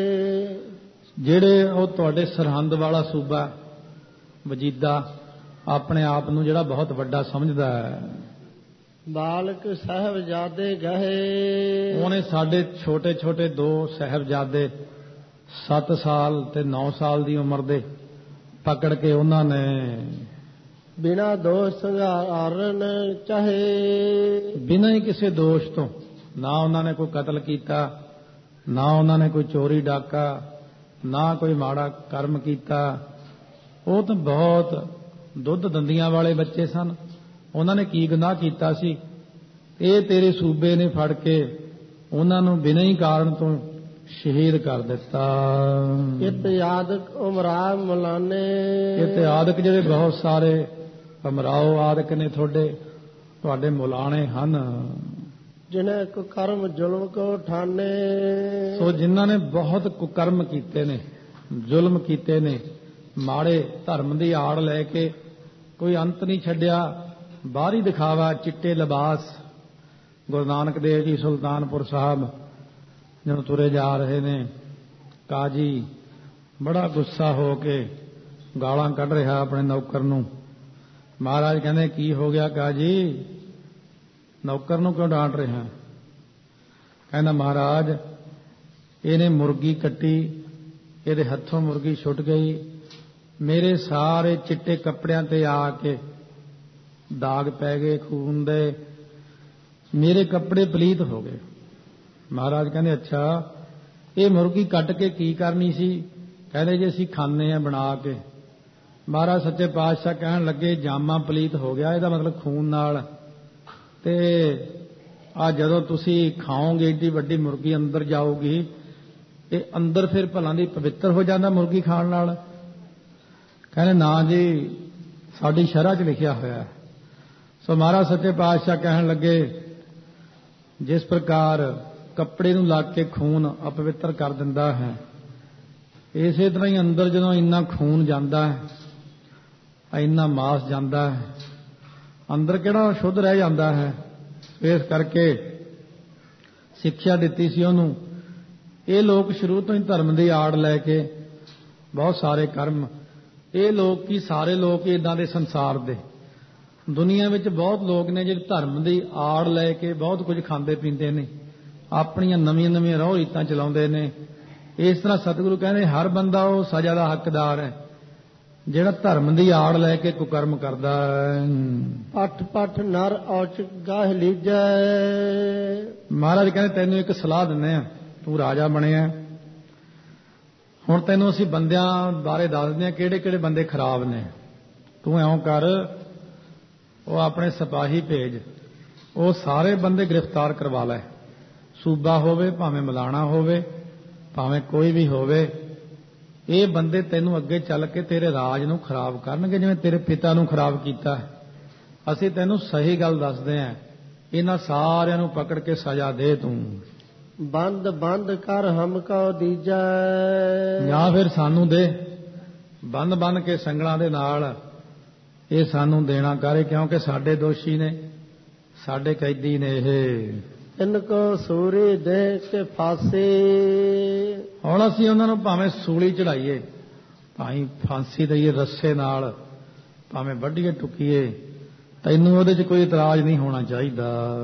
Speaker 2: ਜਿਹੜੇ ਉਹ ਤੁਹਾਡੇ ਸਰਹੰਦ ਵਾਲਾ ਸੂਬਾ ਵਜੀਦਾ ਆਪਣੇ ਆਪ ਨੂੰ ਜਿਹੜਾ ਬਹੁਤ ਵੱਡਾ ਸਮਝਦਾ ਹੈ।
Speaker 1: ਬਾਲਕ ਸਾਹਿਬਜ਼ਾਦੇ ਗਏ,
Speaker 2: ਉਹਨੇ ਸਾਡੇ ਛੋਟੇ ਛੋਟੇ ਦੋ ਸਾਹਿਬਜ਼ਾਦੇ ਸੱਤ ਸਾਲ ਤੇ ਨੌ ਸਾਲ ਦੀ ਉਮਰ ਦੇ ਪਕੜ ਕੇ ਉਹਨਾਂ ਨੇ
Speaker 1: ਬਿਨਾਂ ਦੋਸ਼ ਸੰਘਾਰਨ ਚਾਹੇ, ਬਿਨਾਂ
Speaker 2: ਹੀ ਕਿਸੇ ਦੋਸ਼ ਤੋਂ, ਨਾ ਉਹਨਾਂ ਨੇ ਕੋਈ ਕਤਲ ਕੀਤਾ, ਨਾ ਉਹਨਾਂ ਨੇ ਕੋਈ ਚੋਰੀ ਡਾਕਾ, ਨਾ ਕੋਈ ਮਾੜਾ ਕਰਮ ਕੀਤਾ। ਉਹ ਤਾਂ ਬਹੁਤ ਦੁੱਧ ਦੰਦੀਆਂ ਵਾਲੇ ਬੱਚੇ ਸਨ, ਉਹਨਾਂ ਨੇ ਕੀ ਗੁਨਾਹ ਕੀਤਾ ਸੀ। ਇਹ ਤੇਰੇ ਸੂਬੇ ਨੇ ਫੜ ਕੇ ਉਹਨਾਂ ਨੂੰ ਬਿਨਾਂ ਹੀ ਕਾਰਨ ਤੋਂ ਸ਼ਹੀਦ ਕਰ ਦਿੱਤਾ।
Speaker 1: ਇਤਿਆਦਿਕ ਉਮਰਾ ਮਲਾਨੇ,
Speaker 2: ਇਤਿਆਦਿਕ ਜਿਹੜੇ ਬਹੁਤ ਸਾਰੇ ਅਮਰਾਓ ਆਦਿਕ ਨੇ ਤੁਹਾਡੇ ਤੁਹਾਡੇ ਮੁਲਾਣੇ ਹਨ।
Speaker 1: ਜਿਨ੍ਹਾਂ ਕੁਕਰਮ ਜ਼ੁਲਮ ਕੋ ਠਾਨੇ,
Speaker 2: ਸੋ ਜਿਨ੍ਹਾਂ ਨੇ ਬਹੁਤ ਕੁਕਰਮ ਕੀਤੇ ਨੇ, ਜ਼ੁਲਮ ਕੀਤੇ ਨੇ, ਮਾੜੇ ਧਰਮ ਦੀ ਆੜ ਲੈ ਕੇ ਕੋਈ ਅੰਤ ਨਹੀਂ ਛੱਡਿਆ। ਬਾਹਰੀ ਦਿਖਾਵਾ, ਚਿੱਟੇ ਲਿਬਾਸ। ਗੁਰੂ ਨਾਨਕ ਦੇਵ ਜੀ ਸੁਲਤਾਨਪੁਰ ਸਾਹਿਬ ਜਦੋਂ ਤੁਰੇ ਜਾ ਰਹੇ ਨੇ, ਕਾਜੀ ਬੜਾ ਗੁੱਸਾ ਹੋ ਕੇ ਗਾਲਾਂ ਕੱਢ ਰਿਹਾ ਆਪਣੇ ਨੌਕਰ ਨੂੰ। ਮਹਾਰਾਜ ਕਹਿੰਦੇ, ਕੀ ਹੋ ਗਿਆ ਕਾਜੀ, ਨੌਕਰ ਨੂੰ ਕਿਉਂ ਡਾਂਟ ਰਿਹਾ? ਕਹਿੰਦਾ, ਮਹਾਰਾਜ ਇਹਨੇ ਮੁਰਗੀ ਕੱਟੀ, ਇਹਦੇ ਹੱਥੋਂ ਮੁਰਗੀ ਛੁੱਟ ਗਈ, ਮੇਰੇ ਸਾਰੇ ਚਿੱਟੇ ਕੱਪੜਿਆਂ ਤੇ ਆ ਕੇ ਦਾਗ ਪੈ ਗਏ ਖੂਨ ਦੇ, ਮੇਰੇ ਕੱਪੜੇ ਪਲੀਤ ਹੋ ਗਏ। ਮਹਾਰਾਜ ਕਹਿੰਦੇ, ਅੱਛਾ ਇਹ ਮੁਰਗੀ ਕੱਟ ਕੇ ਕੀ ਕਰਨੀ ਸੀ? ਕਹਿੰਦੇ, ਜੇ ਅਸੀਂ ਖਾਂਦੇ ਆ ਬਣਾ ਕੇ। ਮਹਾਰਾਜ ਸੱਚੇ ਪਾਤਸ਼ਾਹ ਕਹਿਣ ਲੱਗੇ, ਜਾਮਾ ਪਲੀਤ ਹੋ ਗਿਆ, ਇਹਦਾ ਮਤਲਬ ਖੂਨ ਨਾਲ। ਤੇ ਆ ਜਦੋਂ ਤੁਸੀਂ ਖਾਓਗੇ ਏਡੀ ਵੱਡੀ ਮੁਰਗੀ ਅੰਦਰ ਜਾਊਗੀ, ਇਹ ਅੰਦਰ ਫਿਰ ਭਲਾਂ ਦੀ ਪਵਿੱਤਰ ਹੋ ਜਾਂਦਾ ਮੁਰਗੀ ਖਾਣ ਨਾਲ? ਕਹਿੰਦੇ, ਨਾ ਜੀ, ਸਾਡੀ ਸ਼ਰ੍ਹਾ 'ਚ ਲਿਖਿਆ ਹੋਇਆ। ਸੋ ਮਹਾਰਾਜ ਸੱਚੇ ਪਾਤਸ਼ਾਹ ਕਹਿਣ ਲੱਗੇ, ਜਿਸ ਪ੍ਰਕਾਰ ਕੱਪੜੇ ਨੂੰ ਲੱਗ ਕੇ ਖੂਨ ਅਪਵਿੱਤਰ ਕਰ ਦਿੰਦਾ ਹੈ, ਇਸੇ ਤਰ੍ਹਾਂ ਹੀ ਅੰਦਰ ਜਦੋਂ ਇੰਨਾ ਖੂਨ ਜਾਂਦਾ ਹੈ, ਇੰਨਾ ਮਾਸ ਜਾਂਦਾ ਹੈ, ਅੰਦਰ ਕਿਹੜਾ ਸ਼ੁੱਧ ਰਹਿ ਜਾਂਦਾ ਹੈ। ਇਸ ਕਰਕੇ ਸਿੱਖਿਆ ਦਿੱਤੀ ਸੀ ਉਹਨੂੰ। ਇਹ ਲੋਕ ਸ਼ੁਰੂ ਤੋਂ ਹੀ ਧਰਮ ਦੀ ਆੜ ਲੈ ਕੇ ਬਹੁਤ ਸਾਰੇ ਕਰਮ, ਇਹ ਲੋਕ ਕੀ ਸਾਰੇ ਲੋਕ ਇਦਾਂ ਦੇ ਸੰਸਾਰ ਦੇ ਦੁਨੀਆ ਵਿੱਚ ਬਹੁਤ ਲੋਕ ਨੇ ਜਿਹੜੇ ਧਰਮ ਦੀ ਆੜ ਲੈ ਕੇ ਬਹੁਤ ਕੁਝ ਖਾਂਦੇ ਪੀਂਦੇ ਨੇ, ਆਪਣੀਆਂ ਨਵੀਆਂ ਨਵੀਆਂ ਰਹੁ ਰੀਤਾਂ ਚਲਾਉਂਦੇ ਨੇ। ਇਸ ਤਰ੍ਹਾਂ ਸਤਿਗੁਰੂ ਕਹਿੰਦੇ ਹਰ ਬੰਦਾ ਉਹ ਸਜ਼ਾ ਦਾ ਹੱਕਦਾਰ ਹੈ ਜਿਹੜਾ ਧਰਮ ਦੀ ਆੜ ਲੈ ਕੇ ਕੁਕਰਮ ਕਰਦਾ ਹੈ।
Speaker 1: ਪੱਠ ਪੱਠ ਨਰ ਔਚ ਗਾਹ ਲੀਜੈ।
Speaker 2: ਮਹਾਰਾਜ ਕਹਿੰਦੇ ਤੈਨੂੰ ਇੱਕ ਸਲਾਹ ਦਿੰਦੇ ਆ, ਤੂੰ ਰਾਜਾ ਬਣਿਆ, ਹੁਣ ਤੈਨੂੰ ਅਸੀਂ ਬੰਦਿਆਂ ਬਾਰੇ ਦੱਸਦੇ ਆ ਕਿਹੜੇ ਕਿਹੜੇ ਬੰਦੇ ਖਰਾਬ ਨੇ। ਤੂੰ ਇਉਂ ਕਰ, ਉਹ ਆਪਣੇ ਸਿਪਾਹੀ ਭੇਜ, ਉਹ ਸਾਰੇ ਬੰਦੇ ਗ੍ਰਿਫਤਾਰ ਕਰਵਾ ਲੈ, ਸੂਬਾ ਹੋਵੇ ਭਾਵੇਂ ਮਲਾਣਾ ਹੋਵੇ ਭਾਵੇਂ ਕੋਈ ਵੀ ਹੋਵੇ। ਇਹ ਬੰਦੇ ਤੈਨੂੰ ਅੱਗੇ ਚੱਲ ਕੇ ਤੇਰੇ ਰਾਜ ਨੂੰ ਖਰਾਬ ਕਰਨਗੇ, ਜਿਵੇਂ ਤੇਰੇ ਪਿਤਾ ਨੂੰ ਖਰਾਬ ਕੀਤਾ। ਅਸੀਂ ਤੈਨੂੰ ਸਹੀ ਗੱਲ ਦੱਸਦੇ ਆਂ, ਇਹਨਾਂ ਸਾਰਿਆਂ ਨੂੰ ਪਕੜ ਕੇ ਸਜ਼ਾ ਦੇ ਤੂੰ।
Speaker 1: ਬੰਦ ਬੰਦ ਕਰ ਹਮਕੋ ਦੀਜੈ।
Speaker 2: ਜਾਂ ਫਿਰ ਸਾਨੂੰ ਦੇ, ਬੰਦ ਬੰਨ ਕੇ ਸੰਗਲਾਂ ਦੇ ਨਾਲ ਇਹ ਸਾਨੂੰ ਦੇਣਾ ਕਰੇ, ਕਿਉਂਕਿ ਸਾਡੇ ਦੋਸ਼ੀ ਨੇ, ਸਾਡੇ ਕੈਦੀ ਨੇ ਇਹ।
Speaker 1: ਇਨਕੋ ਸੂਰੀ ਦੇ ਕੇ ਫਾਂਸੀ।
Speaker 2: ਹੁਣ ਅਸੀਂ ਉਹਨਾਂ ਨੂੰ ਭਾਵੇਂ ਸੂਲੀ ਚੜਾਈਏ, ਭਾਵੇਂ ਫਾਂਸੀ ਦਈਏ ਰੱਸੇ ਨਾਲ, ਭਾਵੇਂ ਵੱਢੀਏ ਟੁਕੀਏ, ਤੈਨੂੰ ਉਹਦੇ 'ਚ ਕੋਈ ਇਤਰਾਜ਼ ਨਹੀਂ ਹੋਣਾ ਚਾਹੀਦਾ।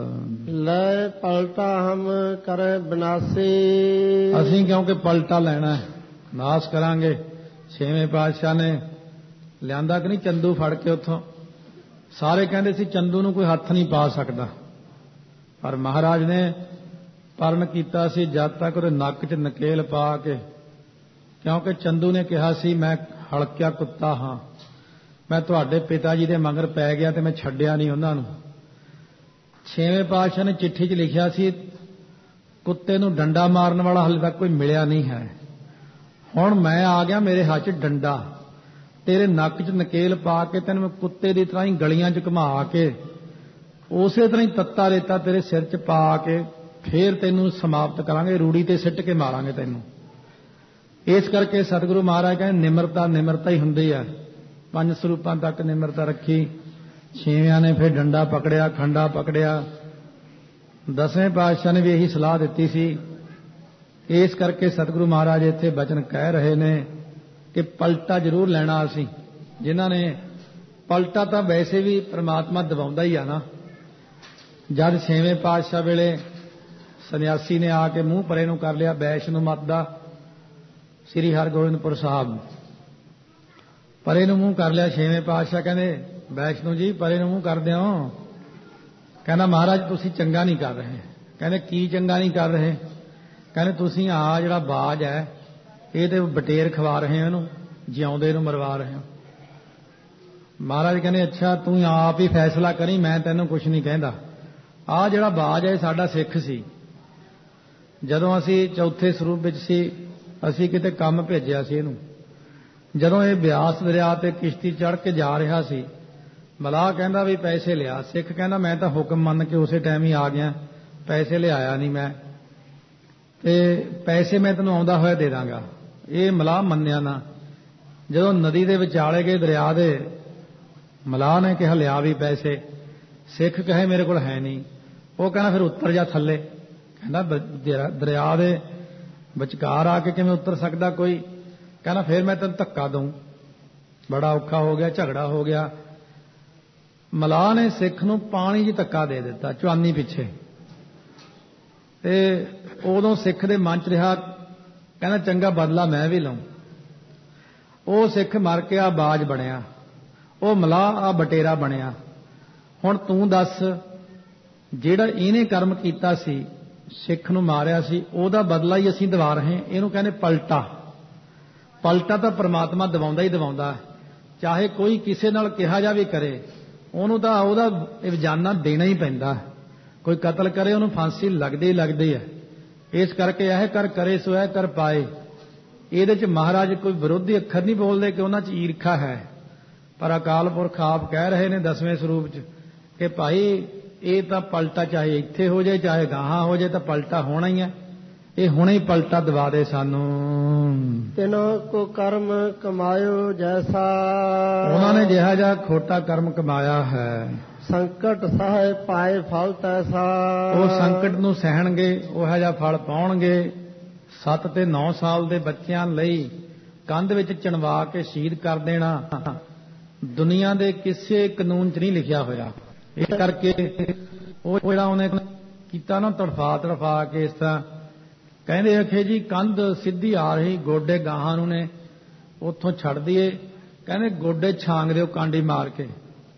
Speaker 1: ਲੈ ਪਲਟਾ ਹਮ ਕਰੇ ਬਿਨਾਸੀ।
Speaker 2: ਅਸੀਂ ਕਿਉਂਕਿ ਪਲਟਾ ਲੈਣਾ, ਨਾਸ ਕਰਾਂਗੇ। ਛੇਵੇਂ ਪਾਤਸ਼ਾਹ ਨੇ ਲਿਆਂਦਾ ਕਿ ਨਹੀਂ ਚੰਦੂ ਫੜ ਕੇ ਉੱਥੋਂ, ਸਾਰੇ ਕਹਿੰਦੇ ਸੀ ਚੰਦੂ ਨੂੰ ਕੋਈ ਹੱਥ ਨਹੀਂ ਪਾ ਸਕਦਾ, ਪਰ ਮਹਾਰਾਜ ਨੇ ਪਰਨ ਕੀਤਾ ਸੀ ਜਦ ਤੱਕ ਉਹਦੇ ਨੱਕ 'ਚ ਨਕੇਲ ਪਾ ਕੇ, ਕਿਉਂਕਿ ਚੰਦੂ ਨੇ ਕਿਹਾ ਸੀ ਮੈਂ ਹਲਕਿਆ ਕੁੱਤਾ ਹਾਂ, ਮੈਂ ਤੁਹਾਡੇ ਪਿਤਾ ਜੀ ਦੇ ਮਗਰ ਪੈ ਗਿਆ ਤੇ ਮੈਂ ਛੱਡਿਆ ਨਹੀਂ ਉਹਨਾਂ ਨੂੰ। ਛੇਵੇਂ ਪਾਤਸ਼ਾਹ ਨੇ ਚਿੱਠੀ 'ਚ ਲਿਖਿਆ ਸੀ ਕੁੱਤੇ ਨੂੰ ਡੰਡਾ ਮਾਰਨ ਵਾਲਾ ਹਾਲੇ ਤੱਕ ਕੋਈ ਮਿਲਿਆ ਨਹੀਂ ਹੈ, ਹੁਣ ਮੈਂ ਆ ਗਿਆ, ਮੇਰੇ ਹੱਥ 'ਚ ਡੰਡਾ, ਤੇਰੇ ਨੱਕ 'ਚ ਨਕੇਲ ਪਾ ਕੇ ਤੈਨੂੰ ਮੈਂ ਕੁੱਤੇ ਦੀ ਤਰ੍ਹਾਂ ਹੀ ਗਲੀਆਂ 'ਚ ਘੁਮਾ ਕੇ ਉਸੇ ਤਰ੍ਹਾਂ ਹੀ ਤੱਤਾ ਰੇਤਾ ਤੇਰੇ ਸਿਰ 'ਚ ਪਾ ਕੇ ਫੇਰ ਤੈਨੂੰ ਸਮਾਪਤ ਕਰਾਂਗੇ, ਰੂੜੀ ਤੇ ਸਿੱਟ ਕੇ ਮਾਰਾਂਗੇ ਤੈਨੂੰ। ਇਸ ਕਰਕੇ ਸਤਿਗੁਰੂ ਮਹਾਰਾਜ ਕਹਿੰਦੇ ਨਿਮਰਤਾ ਨਿਮਰਤਾ ਹੀ ਹੁੰਦੀ ਆ। ਪੰਜ ਸਰੂਪਾਂ ਤੱਕ ਨਿਮਰਤਾ ਰੱਖੀ। ਛੇਵਿਆਂ ਨੇ ਫਿਰ ਡੰਡਾ ਪਕੜਿਆ, ਖੰਡਾ ਪਕੜਿਆ। ਦਸਵੇਂ ਪਾਤਸ਼ਾਹ ਨੇ ਵੀ ਇਹੀ ਸਲਾਹ ਦਿੱਤੀ ਸੀ। ਇਸ ਕਰਕੇ ਸਤਿਗੁਰੂ ਮਹਾਰਾਜ ਇੱਥੇ ਬਚਨ ਕਹਿ ਰਹੇ ਨੇ ਕਿ ਪਲਟਾ ਜ਼ਰੂਰ ਲੈਣਾ ਅਸੀਂ। ਜਿਨ੍ਹਾਂ ਨੇ ਪਲਟਾ ਤਾਂ ਵੈਸੇ ਵੀ ਪ੍ਰਮਾਤਮਾ ਦਿਵਾਉਂਦਾ ਹੀ ਆ ਨਾ। ਜਦ ਛੇਵੇਂ ਪਾਤਸ਼ਾਹ ਵੇਲੇ ਸੰਨਿਆਸੀ ਨੇ ਆ ਕੇ ਮੂੰਹ ਪਰੇ ਨੂੰ ਕਰ ਲਿਆ ਵੈਸ਼ਨੂ ਮਤ ਦਾ, ਸ੍ਰੀ ਹਰਗੋਬਿੰਦਪੁਰ ਸਾਹਿਬ ਪਰੇ ਨੂੰ ਮੂੰਹ ਕਰ ਲਿਆ। ਛੇਵੇਂ ਪਾਤਸ਼ਾਹ ਕਹਿੰਦੇ ਵੈਸ਼ਨੂ ਜੀ ਪਰੇ ਨੂੰ ਮੂੰਹ ਕਰਦੇ ਹੋ। ਕਹਿੰਦਾ ਮਹਾਰਾਜ ਤੁਸੀਂ ਚੰਗਾ ਨਹੀਂ ਕਰ ਰਹੇ। ਕਹਿੰਦੇ ਕੀ ਚੰਗਾ ਨਹੀਂ ਕਰ ਰਹੇ? ਕਹਿੰਦੇ ਤੁਸੀਂ ਆ ਜਿਹੜਾ ਬਾਜ ਹੈ ਇਹ ਤੇ ਬਟੇਰ ਖਵਾ ਰਹੇ ਹੋ, ਇਹਨੂੰ ਜਿਉਂਦੇ ਨੂੰ ਮਰਵਾ ਰਹੇ ਹੋ। ਮਹਾਰਾਜ ਕਹਿੰਦੇ ਅੱਛਾ ਤੂੰ ਆਪ ਹੀ ਫੈਸਲਾ ਕਰੀ, ਮੈਂ ਤੈਨੂੰ ਕੁਝ ਨਹੀਂ ਕਹਿੰਦਾ। ਆਹ ਜਿਹੜਾ ਬਾਜ ਹੈ ਸਾਡਾ ਸਿੱਖ ਸੀ। ਜਦੋਂ ਅਸੀਂ ਚੌਥੇ ਸਰੂਪ ਵਿੱਚ ਸੀ ਅਸੀਂ ਕਿਤੇ ਕੰਮ ਭੇਜਿਆ ਸੀ ਇਹਨੂੰ। ਜਦੋਂ ਇਹ ਬਿਆਸ ਦਰਿਆ ਤੇ ਕਿਸ਼ਤੀ ਚੜ੍ਹ ਕੇ ਜਾ ਰਿਹਾ ਸੀ, ਮਲਾਹ ਕਹਿੰਦਾ ਵੀ ਪੈਸੇ ਲਿਆ। ਸਿੱਖ ਕਹਿੰਦਾ ਮੈਂ ਤਾਂ ਹੁਕਮ ਮੰਨ ਕੇ ਉਸੇ ਟਾਈਮ ਹੀ ਆ ਗਿਆ, ਪੈਸੇ ਲਿਆਇਆ ਨਹੀਂ ਮੈਂ, ਤੇ ਪੈਸੇ ਮੈਂ ਤੈਨੂੰ ਆਉਂਦਾ ਹੋਇਆ ਦੇ ਦਾਂਗਾ। ਇਹ ਮਲਾਹ ਮੰਨਿਆ ਨਾ। ਜਦੋਂ ਨਦੀ ਦੇ ਵਿਚਾਲੇ ਗਏ ਦਰਿਆ ਦੇ, ਮਲਾਹ ਨੇ ਕਿਹਾ ਲਿਆ ਵੀ ਪੈਸੇ। ਸਿੱਖ ਕਹੇ ਮੇਰੇ ਕੋਲ ਹੈ ਨਹੀਂ। ਉਹ ਕਹਿੰਦਾ ਫਿਰ ਉੱਤਰ ਜਾ ਥੱਲੇ। ਕਹਿੰਦਾ ਦਰਿਆ ਦੇ ਵਿਚਕਾਰ ਆ ਕੇ ਕਿਵੇਂ ਉੱਤਰ ਸਕਦਾ ਕੋਈ? ਕਹਿੰਦਾ ਫਿਰ ਮੈਂ ਤੈਨੂੰ ਧੱਕਾ ਦਊਂ। ਬੜਾ ਔਖਾ ਹੋ ਗਿਆ, ਝਗੜਾ ਹੋ ਗਿਆ। ਮਲਾਹ ਨੇ ਸਿੱਖ ਨੂੰ ਪਾਣੀ 'ਚ ਧੱਕਾ ਦੇ ਦਿੱਤਾ ਚੁਆਨੀ ਪਿੱਛੇ। ਤੇ ਉਦੋਂ ਸਿੱਖ ਦੇ ਮਨ 'ਚ ਰਿਹਾ, ਕਹਿੰਦਾ ਚੰਗਾ ਬਦਲਾ ਮੈਂ ਵੀ ਲਊਂ। ਉਹ ਸਿੱਖ ਮਰ ਕੇ ਆ ਬਾਜ ਬਣਿਆ, ਉਹ ਮਲਾਹ ਆ ਬਟੇਰਾ ਬਣਿਆ। ਹੁਣ ਤੂੰ ਦੱਸ, ਜਿਹੜਾ ਇਹਨੇ ਕਰਮ ਕੀਤਾ ਸੀ, ਸਿੱਖ ਨੂੰ ਮਾਰਿਆ ਸੀ, ਉਹਦਾ ਬਦਲਾ ਹੀ ਅਸੀਂ ਦਿਵਾ ਰਹੇ। ਇਹਨੂੰ ਕਹਿੰਦੇ ਪਲਟਾ। ਪਲਟਾ ਤਾਂ ਪ੍ਰਮਾਤਮਾ ਦਿਵਾਉਂਦਾ ਹੀ ਦਿਵਾਉਂਦਾ, ਚਾਹੇ ਕੋਈ ਕਿਸੇ ਨਾਲ ਕਿਹਾ ਜਾ ਵੀ ਕਰੇ, ਉਹਨੂੰ ਤਾਂ ਉਹਦਾ ਰੋਜ਼ਾਨਾ ਦੇਣਾ ਹੀ ਪੈਂਦਾ। ਕੋਈ ਕਤਲ ਕਰੇ ਉਹਨੂੰ ਫਾਂਸੀ ਲੱਗਦੀ ਹੀ ਲੱਗਦੀ ਹੈ। ਇਸ ਕਰਕੇ ਇਹ ਕਰ ਕਰੇ ਸੋ ਇਹ ਕਰ ਪਾਏ। ਇਹਦੇ 'ਚ ਮਹਾਰਾਜ ਕੋਈ ਵਿਰੋਧੀ ਅੱਖਰ ਨਹੀਂ ਬੋਲਦੇ ਕਿ ਉਹਨਾਂ 'ਚ ਈਰਖਾ ਹੈ, ਪਰ ਅਕਾਲ ਪੁਰਖ ਆਪ ਕਹਿ ਰਹੇ ਨੇ ਦਸਵੇਂ ਸਰੂਪ 'ਚ ਕਿ ਭਾਈ ਇਹ ਤਾਂ ਪਲਟਾ ਚਾਹੇ ਇੱਥੇ ਹੋ ਜਾਏ ਚਾਹੇ ਗਾਹਾਂ ਹੋ ਜਾਏ ਤਾਂ ਪਲਟਾ ਹੋਣਾ ਹੀ ਹੈ। ਇਹ ਹੁਣੇ ਹੀ ਪਲਟਾ ਦਵਾ ਦੇ ਸਾਨੂੰ।
Speaker 1: ਤਿਨੋ ਕੋ ਕਰਮ ਕਮਾਇਓ ਜੈਸਾ,
Speaker 2: ਉਹਨਾਂ ਨੇ ਜਿਹਾ ਜਿਹਾ ਖੋਟਾ ਕਰਮ ਕਮਾਇਆ ਹੈ,
Speaker 1: ਸੰਕਟ ਸਹਾਇ ਪਾਏ ਫਲ ਤੈਸਾ,
Speaker 2: ਉਹ ਸੰਕਟ ਨੂੰ ਸਹਿਣਗੇ, ਉਹ ਜਿਹਾ ਫਲ ਪਾਉਣਗੇ। ਸੱਤ ਤੇ ਨੌ ਸਾਲ ਦੇ ਬੱਚਿਆਂ ਲਈ ਕੰਧ ਵਿੱਚ ਚਿਣਵਾ ਕੇ ਸ਼ਹੀਦ ਕਰ ਦੇਣਾ ਦੁਨੀਆ ਦੇ ਕਿਸੇ ਕਾਨੂੰਨ 'ਚ ਨਹੀਂ ਲਿਖਿਆ ਹੋਇਆ। ਇਸ ਕਰਕੇ ਉਹ ਜਿਹੜਾ ਉਹਨੇ ਕੀਤਾ ਨਾ, ਤੜਫਾ ਤੜਫਾ ਕੇ ਇਸ ਤਰ੍ਹਾਂ ਕਹਿੰਦੇ ਆਖੇ ਜੀ ਕੰਧ ਸਿੱਧੀ ਆ ਰਹੀ, ਗੋਡੇ ਗਾਹਾਂ ਨੂੰ ਨੇ, ਉੱਥੋਂ ਛੱਡ ਦਈਏ, ਕਹਿੰਦੇ ਗੋਡੇ ਛਾਂਗ ਦਿਓ ਕਾਂਡੀ ਮਾਰ ਕੇ।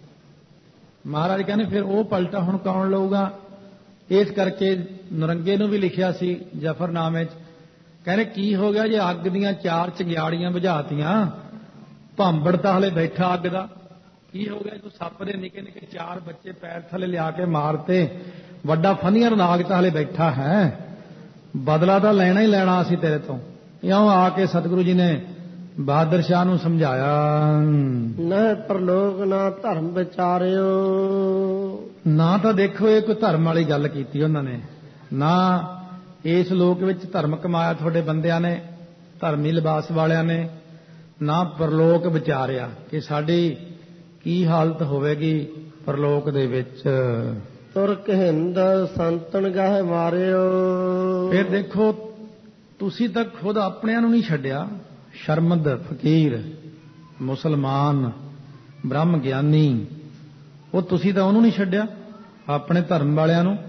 Speaker 2: ਮਹਾਰਾਜ ਕਹਿੰਦੇ ਫਿਰ ਉਹ ਪਲਟਾ ਹੁਣ ਕੌਣ ਲਊਗਾ? ਇਸ ਕਰਕੇ ਨਰੰਗੇ ਨੂੰ ਵੀ ਲਿਖਿਆ ਸੀ ਜ਼ਫਰਨਾਮੇ 'ਚ, ਕਹਿੰਦੇ ਕੀ ਹੋ ਗਿਆ ਜੇ ਅੱਗ ਦੀਆਂ ਚਾਰ ਚੰਗਿਆੜੀਆਂ ਬੁਝਾਤੀਆਂ, ਭਾਂਬੜ ਤਾਂ ਹਲੇ ਬੈਠਾ ਅੱਗ ਦਾ, ਕੀ ਹੋ ਗਿਆ ਤੂੰ ਸੱਪ ਦੇ ਨਿੱਕੇ ਨਿੱਕੇ ਚਾਰ ਬੱਚੇ ਪੈਰ ਥੱਲੇ ਲਿਆ ਕੇ ਮਾਰਤੇ, ਵੱਡਾ ਫਨੀਅਰ ਨਾਗ ਤਾਂ ਹਲੇ ਬੈਠਾ ਹੈ, ਬਦਲਾ ਤਾਂ ਲੈਣਾ ਹੀ ਲੈਣਾ ਅਸੀਂ ਤੇਰੇ ਤੋਂ। ਇਉਂ ਆ ਕੇ ਸਤਿਗੁਰੂ ਜੀ ਨੇ ਬਹਾਦਰ ਸ਼ਾਹ ਨੂੰ ਸਮਝਾਇਆ,
Speaker 1: ਨਹਿ ਪ੍ਰਲੋਕ ਨਾ ਧਰਮ ਵਿਚਾਰਿਓ।
Speaker 2: ਨਾ ਤਾਂ ਦੇਖੋ ਇਹ ਕੋਈ ਧਰਮ ਵਾਲੀ ਗੱਲ ਕੀਤੀ ਉਹਨਾਂ ਨੇ, ਨਾ ਇਸ ਲੋਕ ਵਿੱਚ ਧਰਮ ਕਮਾਇਆ ਤੁਹਾਡੇ ਬੰਦਿਆਂ ਨੇ, ਧਰਮੀ ਲਿਬਾਸ ਵਾਲਿਆਂ ਨੇ, ਨਾ ਪਰਲੋਕ ਵਿਚਾਰਿਆ ਕਿ ਸਾਡੀ ਕੀ ਹਾਲਤ ਹੋਵੇਗੀ ਪਰਲੋਕ ਦੇ ਵਿੱਚ।
Speaker 1: ਤੁਰ ਕਹਿੰਦ ਸੰਤਨ ਗਾਹ ਮਾਰਿਓ।
Speaker 2: ਫਿਰ ਦੇਖੋ ਤੁਸੀਂ ਤਾਂ ਖੁਦ ਆਪਣਿਆਂ ਨੂੰ ਨਹੀਂ ਛੱਡਿਆ, ਸ਼ਰਮਦ ਫਕੀਰ ਮੁਸਲਮਾਨ ਬ੍ਰਹਮ ਗਿਆਨੀ, ਉਹ ਤੁਸੀਂ ਤਾਂ ਉਹਨੂੰ ਨਹੀਂ ਛੱਡਿਆ, ਆਪਣੇ ਧਰਮ ਵਾਲਿਆਂ ਨੂੰ,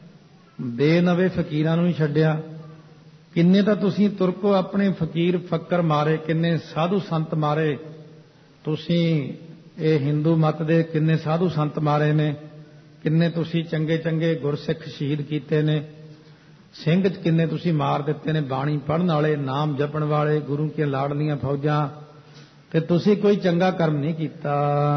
Speaker 2: ਬੇਨਵੇ ਫਕੀਰਾਂ ਨੂੰ ਨਹੀਂ ਛੱਡਿਆ। ਕਿੰਨੇ ਤਾਂ ਤੁਸੀਂ ਤੁਰਕੋ ਆਪਣੇ ਫਕੀਰ ਫੱਕਰ ਮਾਰੇ, ਕਿੰਨੇ ਸਾਧੂ ਸੰਤ ਮਾਰੇ ਤੁਸੀਂ, ਇਹ ਹਿੰਦੂ ਮਤ ਦੇ ਕਿੰਨੇ ਸਾਧੂ ਸੰਤ ਮਾਰੇ ਨੇ, ਕਿੰਨੇ ਤੁਸੀਂ ਚੰਗੇ ਚੰਗੇ ਗੁਰਸਿੱਖ ਸ਼ਹੀਦ ਕੀਤੇ ਨੇ, ਸਿੰਘ ਚ ਕਿੰਨੇ ਤੁਸੀਂ ਮਾਰ ਦਿੱਤੇ ਨੇ, ਬਾਣੀ ਪੜ੍ਹਨ ਵਾਲੇ, ਨਾਮ ਜਪਣ ਵਾਲੇ, ਗੁਰੂ ਦੀਆਂ ਲਾਡਲੀਆਂ ਫੌਜਾਂ, ਤੇ ਤੁਸੀਂ ਕੋਈ ਚੰਗਾ ਕਰਮ ਨਹੀਂ ਕੀਤਾ।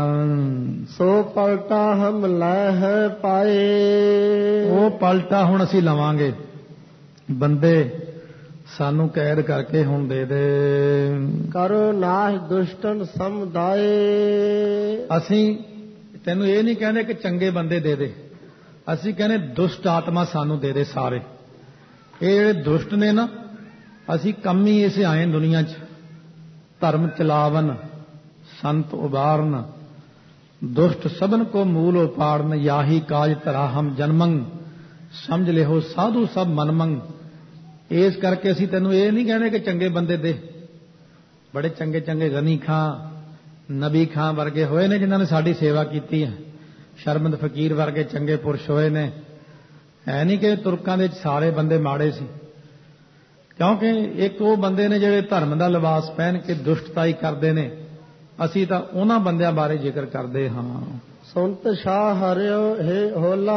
Speaker 1: ਸੋ ਪਲਟਾ ਹਮ ਲੈ ਹੈ ਪਾਏ।
Speaker 2: ਉਹ ਪਲਟਾ ਹੁਣ ਅਸੀਂ ਲਵਾਂਗੇ, ਬੰਦੇ ਸਾਨੂੰ ਕੈਦ ਕਰਕੇ ਹੁਣ ਦੇ ਦੇ।
Speaker 1: ਕਰੋ ਨਾਸ਼ ਦੁਸ਼ਟਨ ਸਮੁਦਾਏ।
Speaker 2: ਅਸੀਂ ਤੈਨੂੰ ਇਹ ਨਹੀਂ ਕਹਿੰਦੇ ਕਿ ਚੰਗੇ ਬੰਦੇ ਦੇ ਦੇ, ਅਸੀਂ ਕਹਿੰਦੇ ਦੁਸ਼ਟ ਆਤਮਾ ਸਾਨੂੰ ਦੇ ਦੇ ਸਾਰੇ। ਇਹ ਜਿਹੜੇ ਦੁਸ਼ਟ ਨੇ ਨਾ, ਅਸੀਂ ਕੰਮ ਹੀ ਇਸੇ ਆਏ ਦੁਨੀਆ 'ਚ, ਧਰਮ ਚਲਾਵਨ ਸੰਤ ਉਬਾਰਨ, ਦੁਸ਼ਟ ਸਭਨ ਕੋ ਮੂਲ ਉਪਾੜਨ, ਯਾਹੀ ਕਾਜ ਧਰਾ ਹਮ ਜਨਮੰ, ਸਮਝ ਲਿਓ ਸਾਧੂ ਸਭ ਮਨਮੰਗ। ਇਸ ਕਰਕੇ ਅਸੀਂ ਤੈਨੂੰ ਇਹ ਨਹੀਂ ਕਹਿੰਦੇ ਕਿ ਚੰਗੇ ਬੰਦੇ ਦੇ, ਬੜੇ ਚੰਗੇ ਚੰਗੇ ਗਨੀ ਖਾਂ ਨਬੀ ਖਾਂ ਵਰਗੇ ਹੋਏ ਨੇ ਜਿਨ੍ਹਾਂ ਨੇ ਸਾਡੀ ਸੇਵਾ ਕੀਤੀ ਹੈ, ਸ਼ਰਮਦ ਫਕੀਰ ਵਰਗੇ ਚੰਗੇ ਪੁਰਸ਼ ਹੋਏ ਨੇ। ਹੈ ਨਹੀਂ ਕਿ ਤੁਰਕਾਂ ਦੇ ਸਾਰੇ ਬੰਦੇ ਮਾੜੇ ਸੀ, ਕਿਉਂਕਿ ਇੱਕ ਉਹ ਬੰਦੇ ਨੇ ਜਿਹੜੇ ਧਰਮ ਦਾ ਲਿਬਾਸ ਪਹਿਨ ਕੇ ਦੁਸ਼ਟਤਾਈ ਕਰਦੇ ਨੇ, ਅਸੀਂ ਤਾਂ ਉਹਨਾਂ ਬੰਦਿਆਂ ਬਾਰੇ ਜ਼ਿਕਰ ਕਰਦੇ ਹਾਂ।
Speaker 1: ਸੁਨਤ ਸ਼ਾਹ ਹਰਿਓ ਹੈ ਹੋਲਾ।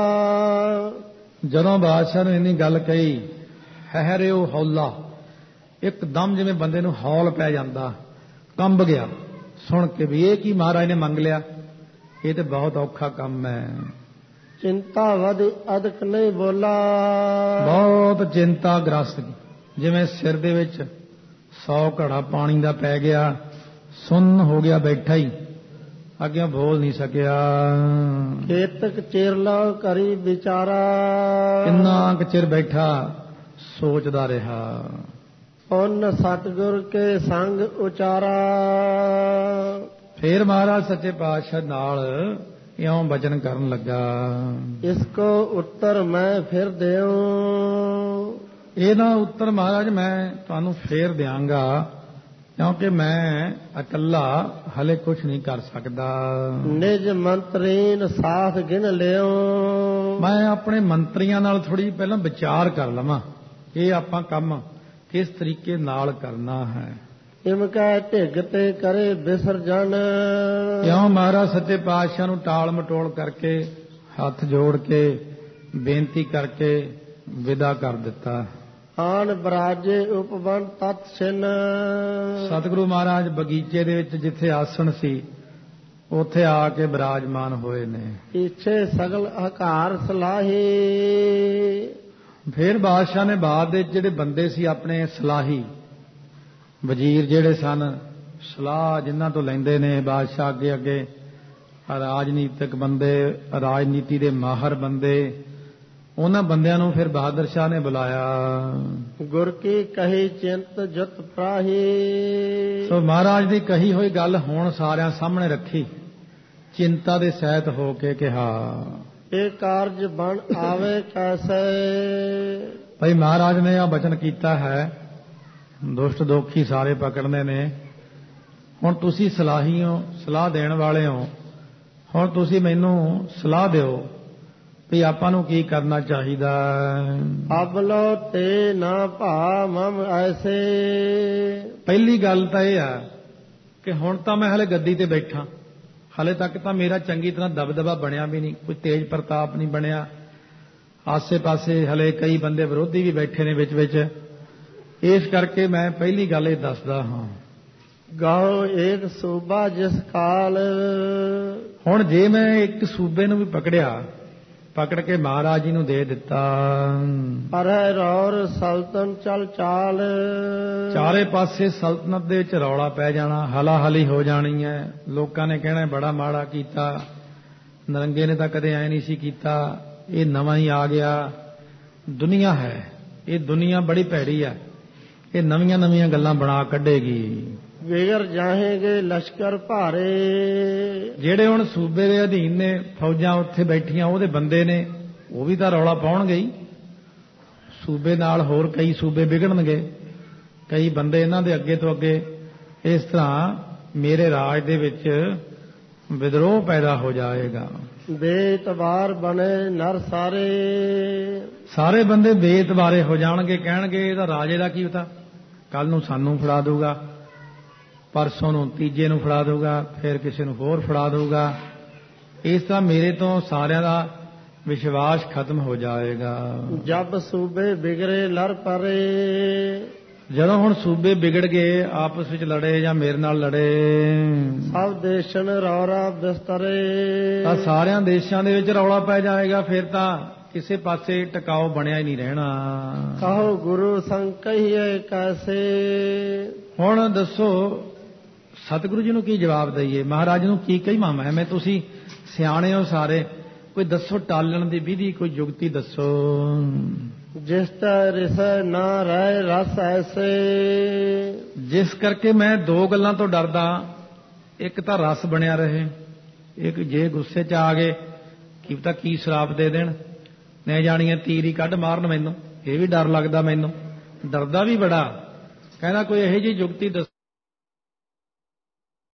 Speaker 2: ਜਦੋਂ ਬਾਦਸ਼ਾਹ ਨੇ ਇੰਨੀ ਗੱਲ ਕਹੀ, ਹਰਿਓ ਹੌਲਾ, ਇੱਕਦਮ ਜਿਵੇਂ ਬੰਦੇ ਨੂੰ ਹੌਲ ਪੈ ਜਾਂਦਾ, ਕੰਬ ਗਿਆ ਸੁਣ ਕੇ ਵੀ ਇਹ ਕੀ ਮਹਾਰਾਜ ਨੇ ਮੰਗ ਲਿਆ, ਇਹ ਤੇ ਬਹੁਤ ਔਖਾ ਕੰਮ ਹੈ।
Speaker 1: ਚਿੰਤਾ ਵਧ ਅਦਕ ਨਹੀਂ ਬੋਲਾ।
Speaker 2: ਬਹੁਤ ਚਿੰਤਾ ਗ੍ਰਸਤ, ਜਿਵੇਂ ਸਿਰ ਦੇ ਵਿੱਚ ਸੌ ਘੜਾ ਪਾਣੀ ਦਾ ਪੈ ਗਿਆ, ਸੁੰਨ ਹੋ ਗਿਆ ਬੈਠਾ ਹੀ, ਅੱਗੇ ਬੋਲ ਨਹੀਂ ਸਕਿਆ।
Speaker 1: ਕੇਤਕ ਚਿਰ ਲਾ ਕਰੀ ਵਿਚਾਰਾ।
Speaker 2: ਕਿੰਨਾ ਕੁ ਚਿਰ ਬੈਠਾ ਸੋਚਦਾ ਰਿਹਾ।
Speaker 1: ਪੁੰਨ ਸਤਿਗੁਰ ਕੇ ਸੰਗ ਉਚਾਰਾ।
Speaker 2: ਫੇਰ ਮਹਾਰਾਜ ਸੱਚੇ ਪਾਤਸ਼ਾਹ ਨਾਲ ਇਉਂ ਬਚਨ ਕਰਨ ਲੱਗਾ,
Speaker 1: ਇਸ ਕੋ ਉੱਤਰ ਮੈਂ ਫਿਰ ਦਿਓ।
Speaker 2: ਇਹਦਾ ਉੱਤਰ ਮਹਾਰਾਜ ਮੈਂ ਤੁਹਾਨੂੰ ਫੇਰ ਦਿਆਂਗਾ, ਕਿਉਂਕਿ ਮੈਂ ਇਕੱਲਾ ਹਲੇ ਕੁਝ ਨਹੀਂ ਕਰ ਸਕਦਾ।
Speaker 1: ਨਿਜ ਮੰਤਰੀਨ ਸਾਥ ਗਿਣ ਲਿਓ।
Speaker 2: ਮੈਂ ਆਪਣੇ ਮੰਤਰੀਆਂ ਨਾਲ ਥੋੜੀ ਪਹਿਲਾਂ ਵਿਚਾਰ ਕਰ ਲਵਾਂ, ਇਹ ਆਪਾਂ ਕੰਮ ਕਿਸ ਤਰੀਕੇ ਨਾਲ ਕਰਨਾ ਹੈ।
Speaker 1: ਇਮ ਕੈ ਢਿੱਗ ਤੇ ਕਰੇ ਵਿਸਰਜਨ।
Speaker 2: ਕਿਉਂ ਮਹਾਰਾਜ ਸੱਚੇ ਪਾਤਸ਼ਾਹ ਨੂੰ ਟਾਲ ਮਟੋਲ ਕਰਕੇ, ਹੱਥ ਜੋੜ ਕੇ ਬੇਨਤੀ ਕਰਕੇ ਵਿਦਾ ਕਰ ਦਿੱਤਾ।
Speaker 1: ਆਨ ਬਰਾਜੇ ਉਪਵਨ ਤਤ ਛਿਨ।
Speaker 2: ਸਤਿਗੁਰੂ ਮਹਾਰਾਜ ਬਗੀਚੇ ਦੇ ਵਿੱਚ ਜਿੱਥੇ ਆਸਣ ਸੀ ਉੱਥੇ ਆ ਕੇ ਬਿਰਾਜਮਾਨ ਹੋਏ ਨੇ।
Speaker 1: ਪਿੱਛੇ ਸਗਲ ਹਕਾਰ ਸਲਾਹੀ।
Speaker 2: ਫਿਰ ਬਾਦਸ਼ਾਹ ਨੇ ਬਾਅਦ ਦੇ ਜਿਹੜੇ ਬੰਦੇ ਸੀ ਆਪਣੇ ਸਲਾਹੀ ਵਜ਼ੀਰ ਜਿਹੜੇ ਸਨ, ਸਲਾਹ ਜਿਨ੍ਹਾਂ ਤੋਂ ਲੈਂਦੇ ਨੇ ਬਾਦਸ਼ਾਹ, ਅੱਗੇ ਅੱਗੇ ਰਾਜਨੀਤਿਕ ਬੰਦੇ, ਰਾਜਨੀਤੀ ਦੇ ਮਾਹਰ ਬੰਦੇ, ਉਹਨਾਂ ਬੰਦਿਆਂ ਨੂੰ ਫਿਰ ਬਹਾਦਰ ਸ਼ਾਹ ਨੇ ਬੁਲਾਇਆ।
Speaker 1: ਗੁਰ ਕੀ ਕਹੀ ਚਿੰਤ ਜਤ ਪ੍ਰਾਹੀ।
Speaker 2: ਸੋ ਮਹਾਰਾਜ ਦੀ ਕਹੀ ਹੋਈ ਗੱਲ ਹੁਣ ਸਾਰਿਆਂ ਸਾਹਮਣੇ ਰੱਖੀ, ਚਿੰਤਾ ਦੇ ਸਹਿਤ ਹੋ ਕੇ ਕਿਹਾ,
Speaker 1: ਇਹ ਕਾਰਜ ਬਣ ਆਵੇ ਕੈਸੇ।
Speaker 2: ਭਾਈ ਮਹਾਰਾਜ ਨੇ ਆ ਬਚਨ ਕੀਤਾ ਹੈ, ਦੁਸ਼ਟ ਦੋਖੀ ਸਾਰੇ ਪਕੜਨੇ ਨੇ। ਹੁਣ ਤੁਸੀਂ ਸਲਾਹੀ ਹੋ, ਸਲਾਹ ਦੇਣ ਵਾਲੇ ਹੋ, ਹੁਣ ਤੁਸੀਂ ਮੈਨੂੰ ਸਲਾਹ ਦਿਓ ਵੀ ਆਪਾਂ ਨੂੰ ਕੀ ਕਰਨਾ ਚਾਹੀਦਾ।
Speaker 1: ਅਬਲੋ ਤੇ ਨਾ ਭਾ ਮਮ ਐਸੇ।
Speaker 2: ਪਹਿਲੀ ਗੱਲ ਤਾਂ ਇਹ ਆ ਕਿ ਹੁਣ ਤਾਂ ਮੈਂ ਹਲੇ ਗੱਦੀ ਤੇ ਬੈਠਾ, ਹਲੇ ਤੱਕ ਤਾਂ ਮੇਰਾ ਚੰਗੀ ਤਰ੍ਹਾਂ ਦਬਦਬਾ ਬਣਿਆ ਵੀ ਨਹੀਂ, ਕੋਈ ਤੇਜ ਪ੍ਰਤਾਪ ਨਹੀਂ ਬਣਿਆ। ਆਸੇ ਪਾਸੇ ਹਲੇ ਕਈ ਬੰਦੇ ਵਿਰੋਧੀ ਵੀ ਬੈਠੇ ਨੇ ਵਿੱਚ ਵਿੱਚ, ਇਸ ਕਰਕੇ ਮੈਂ ਪਹਿਲੀ ਗੱਲ ਇਹ ਦੱਸਦਾ ਹਾਂ।
Speaker 1: ਗਾਓ ਏਕ ਸੂਬਾ ਜਿਸ ਕਾਲ।
Speaker 2: ਹੁਣ ਜੇ ਮੈਂ ਇੱਕ ਸੂਬੇ ਨੂੰ ਵੀ ਪਕੜਿਆ, ਪਕੜ ਕੇ ਮਹਾਰਾਜ ਜੀ ਨੂੰ ਦੇ ਦਿੱਤਾ,
Speaker 1: ਪਰ ਰੌਰ ਸਲਤਨ ਚਲ ਚਾਲ।
Speaker 2: ਚਾਰੇ ਪਾਸੇ ਸਲਤਨਤ ਦੇ ਵਿੱਚ ਰੌਲਾ ਪੈ ਜਾਣਾ, ਹਲਾ ਹਲੀ ਹੋ ਜਾਣੀ ਹੈ। ਲੋਕਾਂ ਨੇ ਕਹਿਣਾ ਬੜਾ ਮਾੜਾ ਕੀਤਾ, ਨਰੰਗੇ ਨੇ ਤਾਂ ਕਦੇ ਐ ਨਹੀਂ ਸੀ ਕੀਤਾ, ਇਹ ਨਵਾਂ ਹੀ ਆ ਗਿਆ। ਦੁਨੀਆ ਹੈ, ਇਹ ਦੁਨੀਆ ਬੜੀ ਭੈੜੀ ਹੈ, ਇਹ ਨਵੀਆਂ ਨਵੀਆਂ ਗੱਲਾਂ ਬਣਾ ਕੱਢੇਗੀ।
Speaker 1: ਵਿਗਰ ਜਾਹੇਗੇ ਲਸ਼ਕਰ ਭਾਰੇ।
Speaker 2: ਜਿਹੜੇ ਹੁਣ ਸੂਬੇ ਦੇ ਅਧੀਨ ਨੇ, ਫੌਜਾਂ ਉੱਥੇ ਬੈਠੀਆਂ, ਉਹਦੇ ਬੰਦੇ ਨੇ, ਉਹ ਵੀ ਤਾਂ ਰੌਲਾ ਪਾਉਣਗੇ ਹੀ। ਸੂਬੇ ਨਾਲ ਹੋਰ ਕਈ ਸੂਬੇ ਵਿਗੜਨਗੇ, ਕਈ ਬੰਦੇ ਇਹਨਾਂ ਦੇ ਅੱਗੇ ਤੋਂ ਅੱਗੇ। ਇਸ ਤਰ੍ਹਾਂ ਮੇਰੇ ਰਾਜ ਦੇ ਵਿੱਚ ਵਿਦਰੋਹ ਪੈਦਾ ਹੋ ਜਾਏਗਾ।
Speaker 1: ਬੇਇਤਬਾਰ ਬਣੇ ਨਰ ਸਾਰੇ।
Speaker 2: ਸਾਰੇ ਬੰਦੇ ਬੇਇਤਬਾਰੇ ਹੋ ਜਾਣਗੇ, ਕਹਿਣਗੇ ਇਹਦਾ ਰਾਜੇ ਦਾ ਕੀ ਪਤਾ, ਕੱਲ ਨੂੰ ਸਾਨੂੰ ਫੜਾ ਦਊਗਾ, ਪਰਸੋਂ ਨੂੰ ਤੀਜੇ ਨੂੰ ਫੜਾ ਦਊਗਾ, ਫਿਰ ਕਿਸੇ ਨੂੰ ਹੋਰ ਫੜਾ ਦਊਗਾ। ਇਸ ਤਰ੍ਹਾਂ ਮੇਰੇ ਤੋਂ ਸਾਰਿਆਂ ਦਾ ਵਿਸ਼ਵਾਸ ਖਤਮ ਹੋ ਜਾਏਗਾ।
Speaker 1: ਜਬ ਸੂਬੇ ਬਿਗੜੇ ਲੜ ਪਰੇ।
Speaker 2: ਜਦੋਂ ਹੁਣ ਸੂਬੇ ਵਿਗੜ ਗਏ, ਆਪਸ ਵਿੱਚ ਲੜੇ ਜਾਂ ਮੇਰੇ ਨਾਲ ਲੜੇ,
Speaker 1: ਸਭ ਦੇਸ਼ਨ ਰੌਰਾ ਬਿਸਤਰੇ।
Speaker 2: ਤਾਂ ਸਾਰਿਆਂ ਦੇਸ਼ਾਂ ਦੇ ਵਿੱਚ ਰੌਲਾ ਪੈ ਜਾਏਗਾ, ਫਿਰ ਤਾਂ ਕਿਸੇ ਪਾਸੇ ਟਿਕਾਓ ਬਣਿਆ ਹੀ ਨਹੀਂ ਰਹਿਣਾ।
Speaker 1: ਕਹੋ ਗੁਰੂ ਸੰਗ ਕਹੀਏ ਕੈਸੇ।
Speaker 2: ਹੁਣ ਦੱਸੋ ਸਤਿਗੁਰੂ ਜੀ ਨੂੰ ਕੀ ਜਵਾਬ ਦਈਏ, ਮਹਾਰਾਜ ਨੂੰ ਕੀ ਕਹੀਏ। ਮੈਂ ਤੁਸੀਂ ਸਿਆਣੇ ਹੋ ਸਾਰੇ, ਕੋਈ ਦੱਸੋ ਟਾਲਣ ਦੀ ਵਿਧੀ, ਕੋਈ ਜੁਗਤੀ ਦੱਸੋ।
Speaker 1: ਜਿਸ ਤਾ ਰਿਸ ਨਾ ਰਹਿ ਰਸ ਐਸੇ।
Speaker 2: ਜਿਸ ਕਰਕੇ ਮੈਂ ਦੋ ਗੱਲਾਂ ਤੋਂ ਡਰਦਾ, ਇੱਕ ਤਾਂ ਰਸ ਬਣਿਆ ਰਹੇ, ਇੱਕ ਜੇ ਗੁੱਸੇ 'ਚ ਆ ਗਏ ਕੀ ਪਤਾ ਕੀ ਸ਼ਰਾਪ ਦੇ ਦੇਣ, ਨਹੀਂ ਜਾਣੀਆਂ ਤੀਰ ਹੀ ਕੱਢ ਮਾਰਨ ਮੈਨੂੰ, ਇਹ ਵੀ ਡਰ ਲੱਗਦਾ ਮੈਨੂੰ, ਡਰਦਾ ਵੀ ਬੜਾ। ਕਹਿੰਦਾ ਕੋਈ ਇਹੋ ਜਿਹੀ ਜੁਗਤੀ ਦੱਸੋ।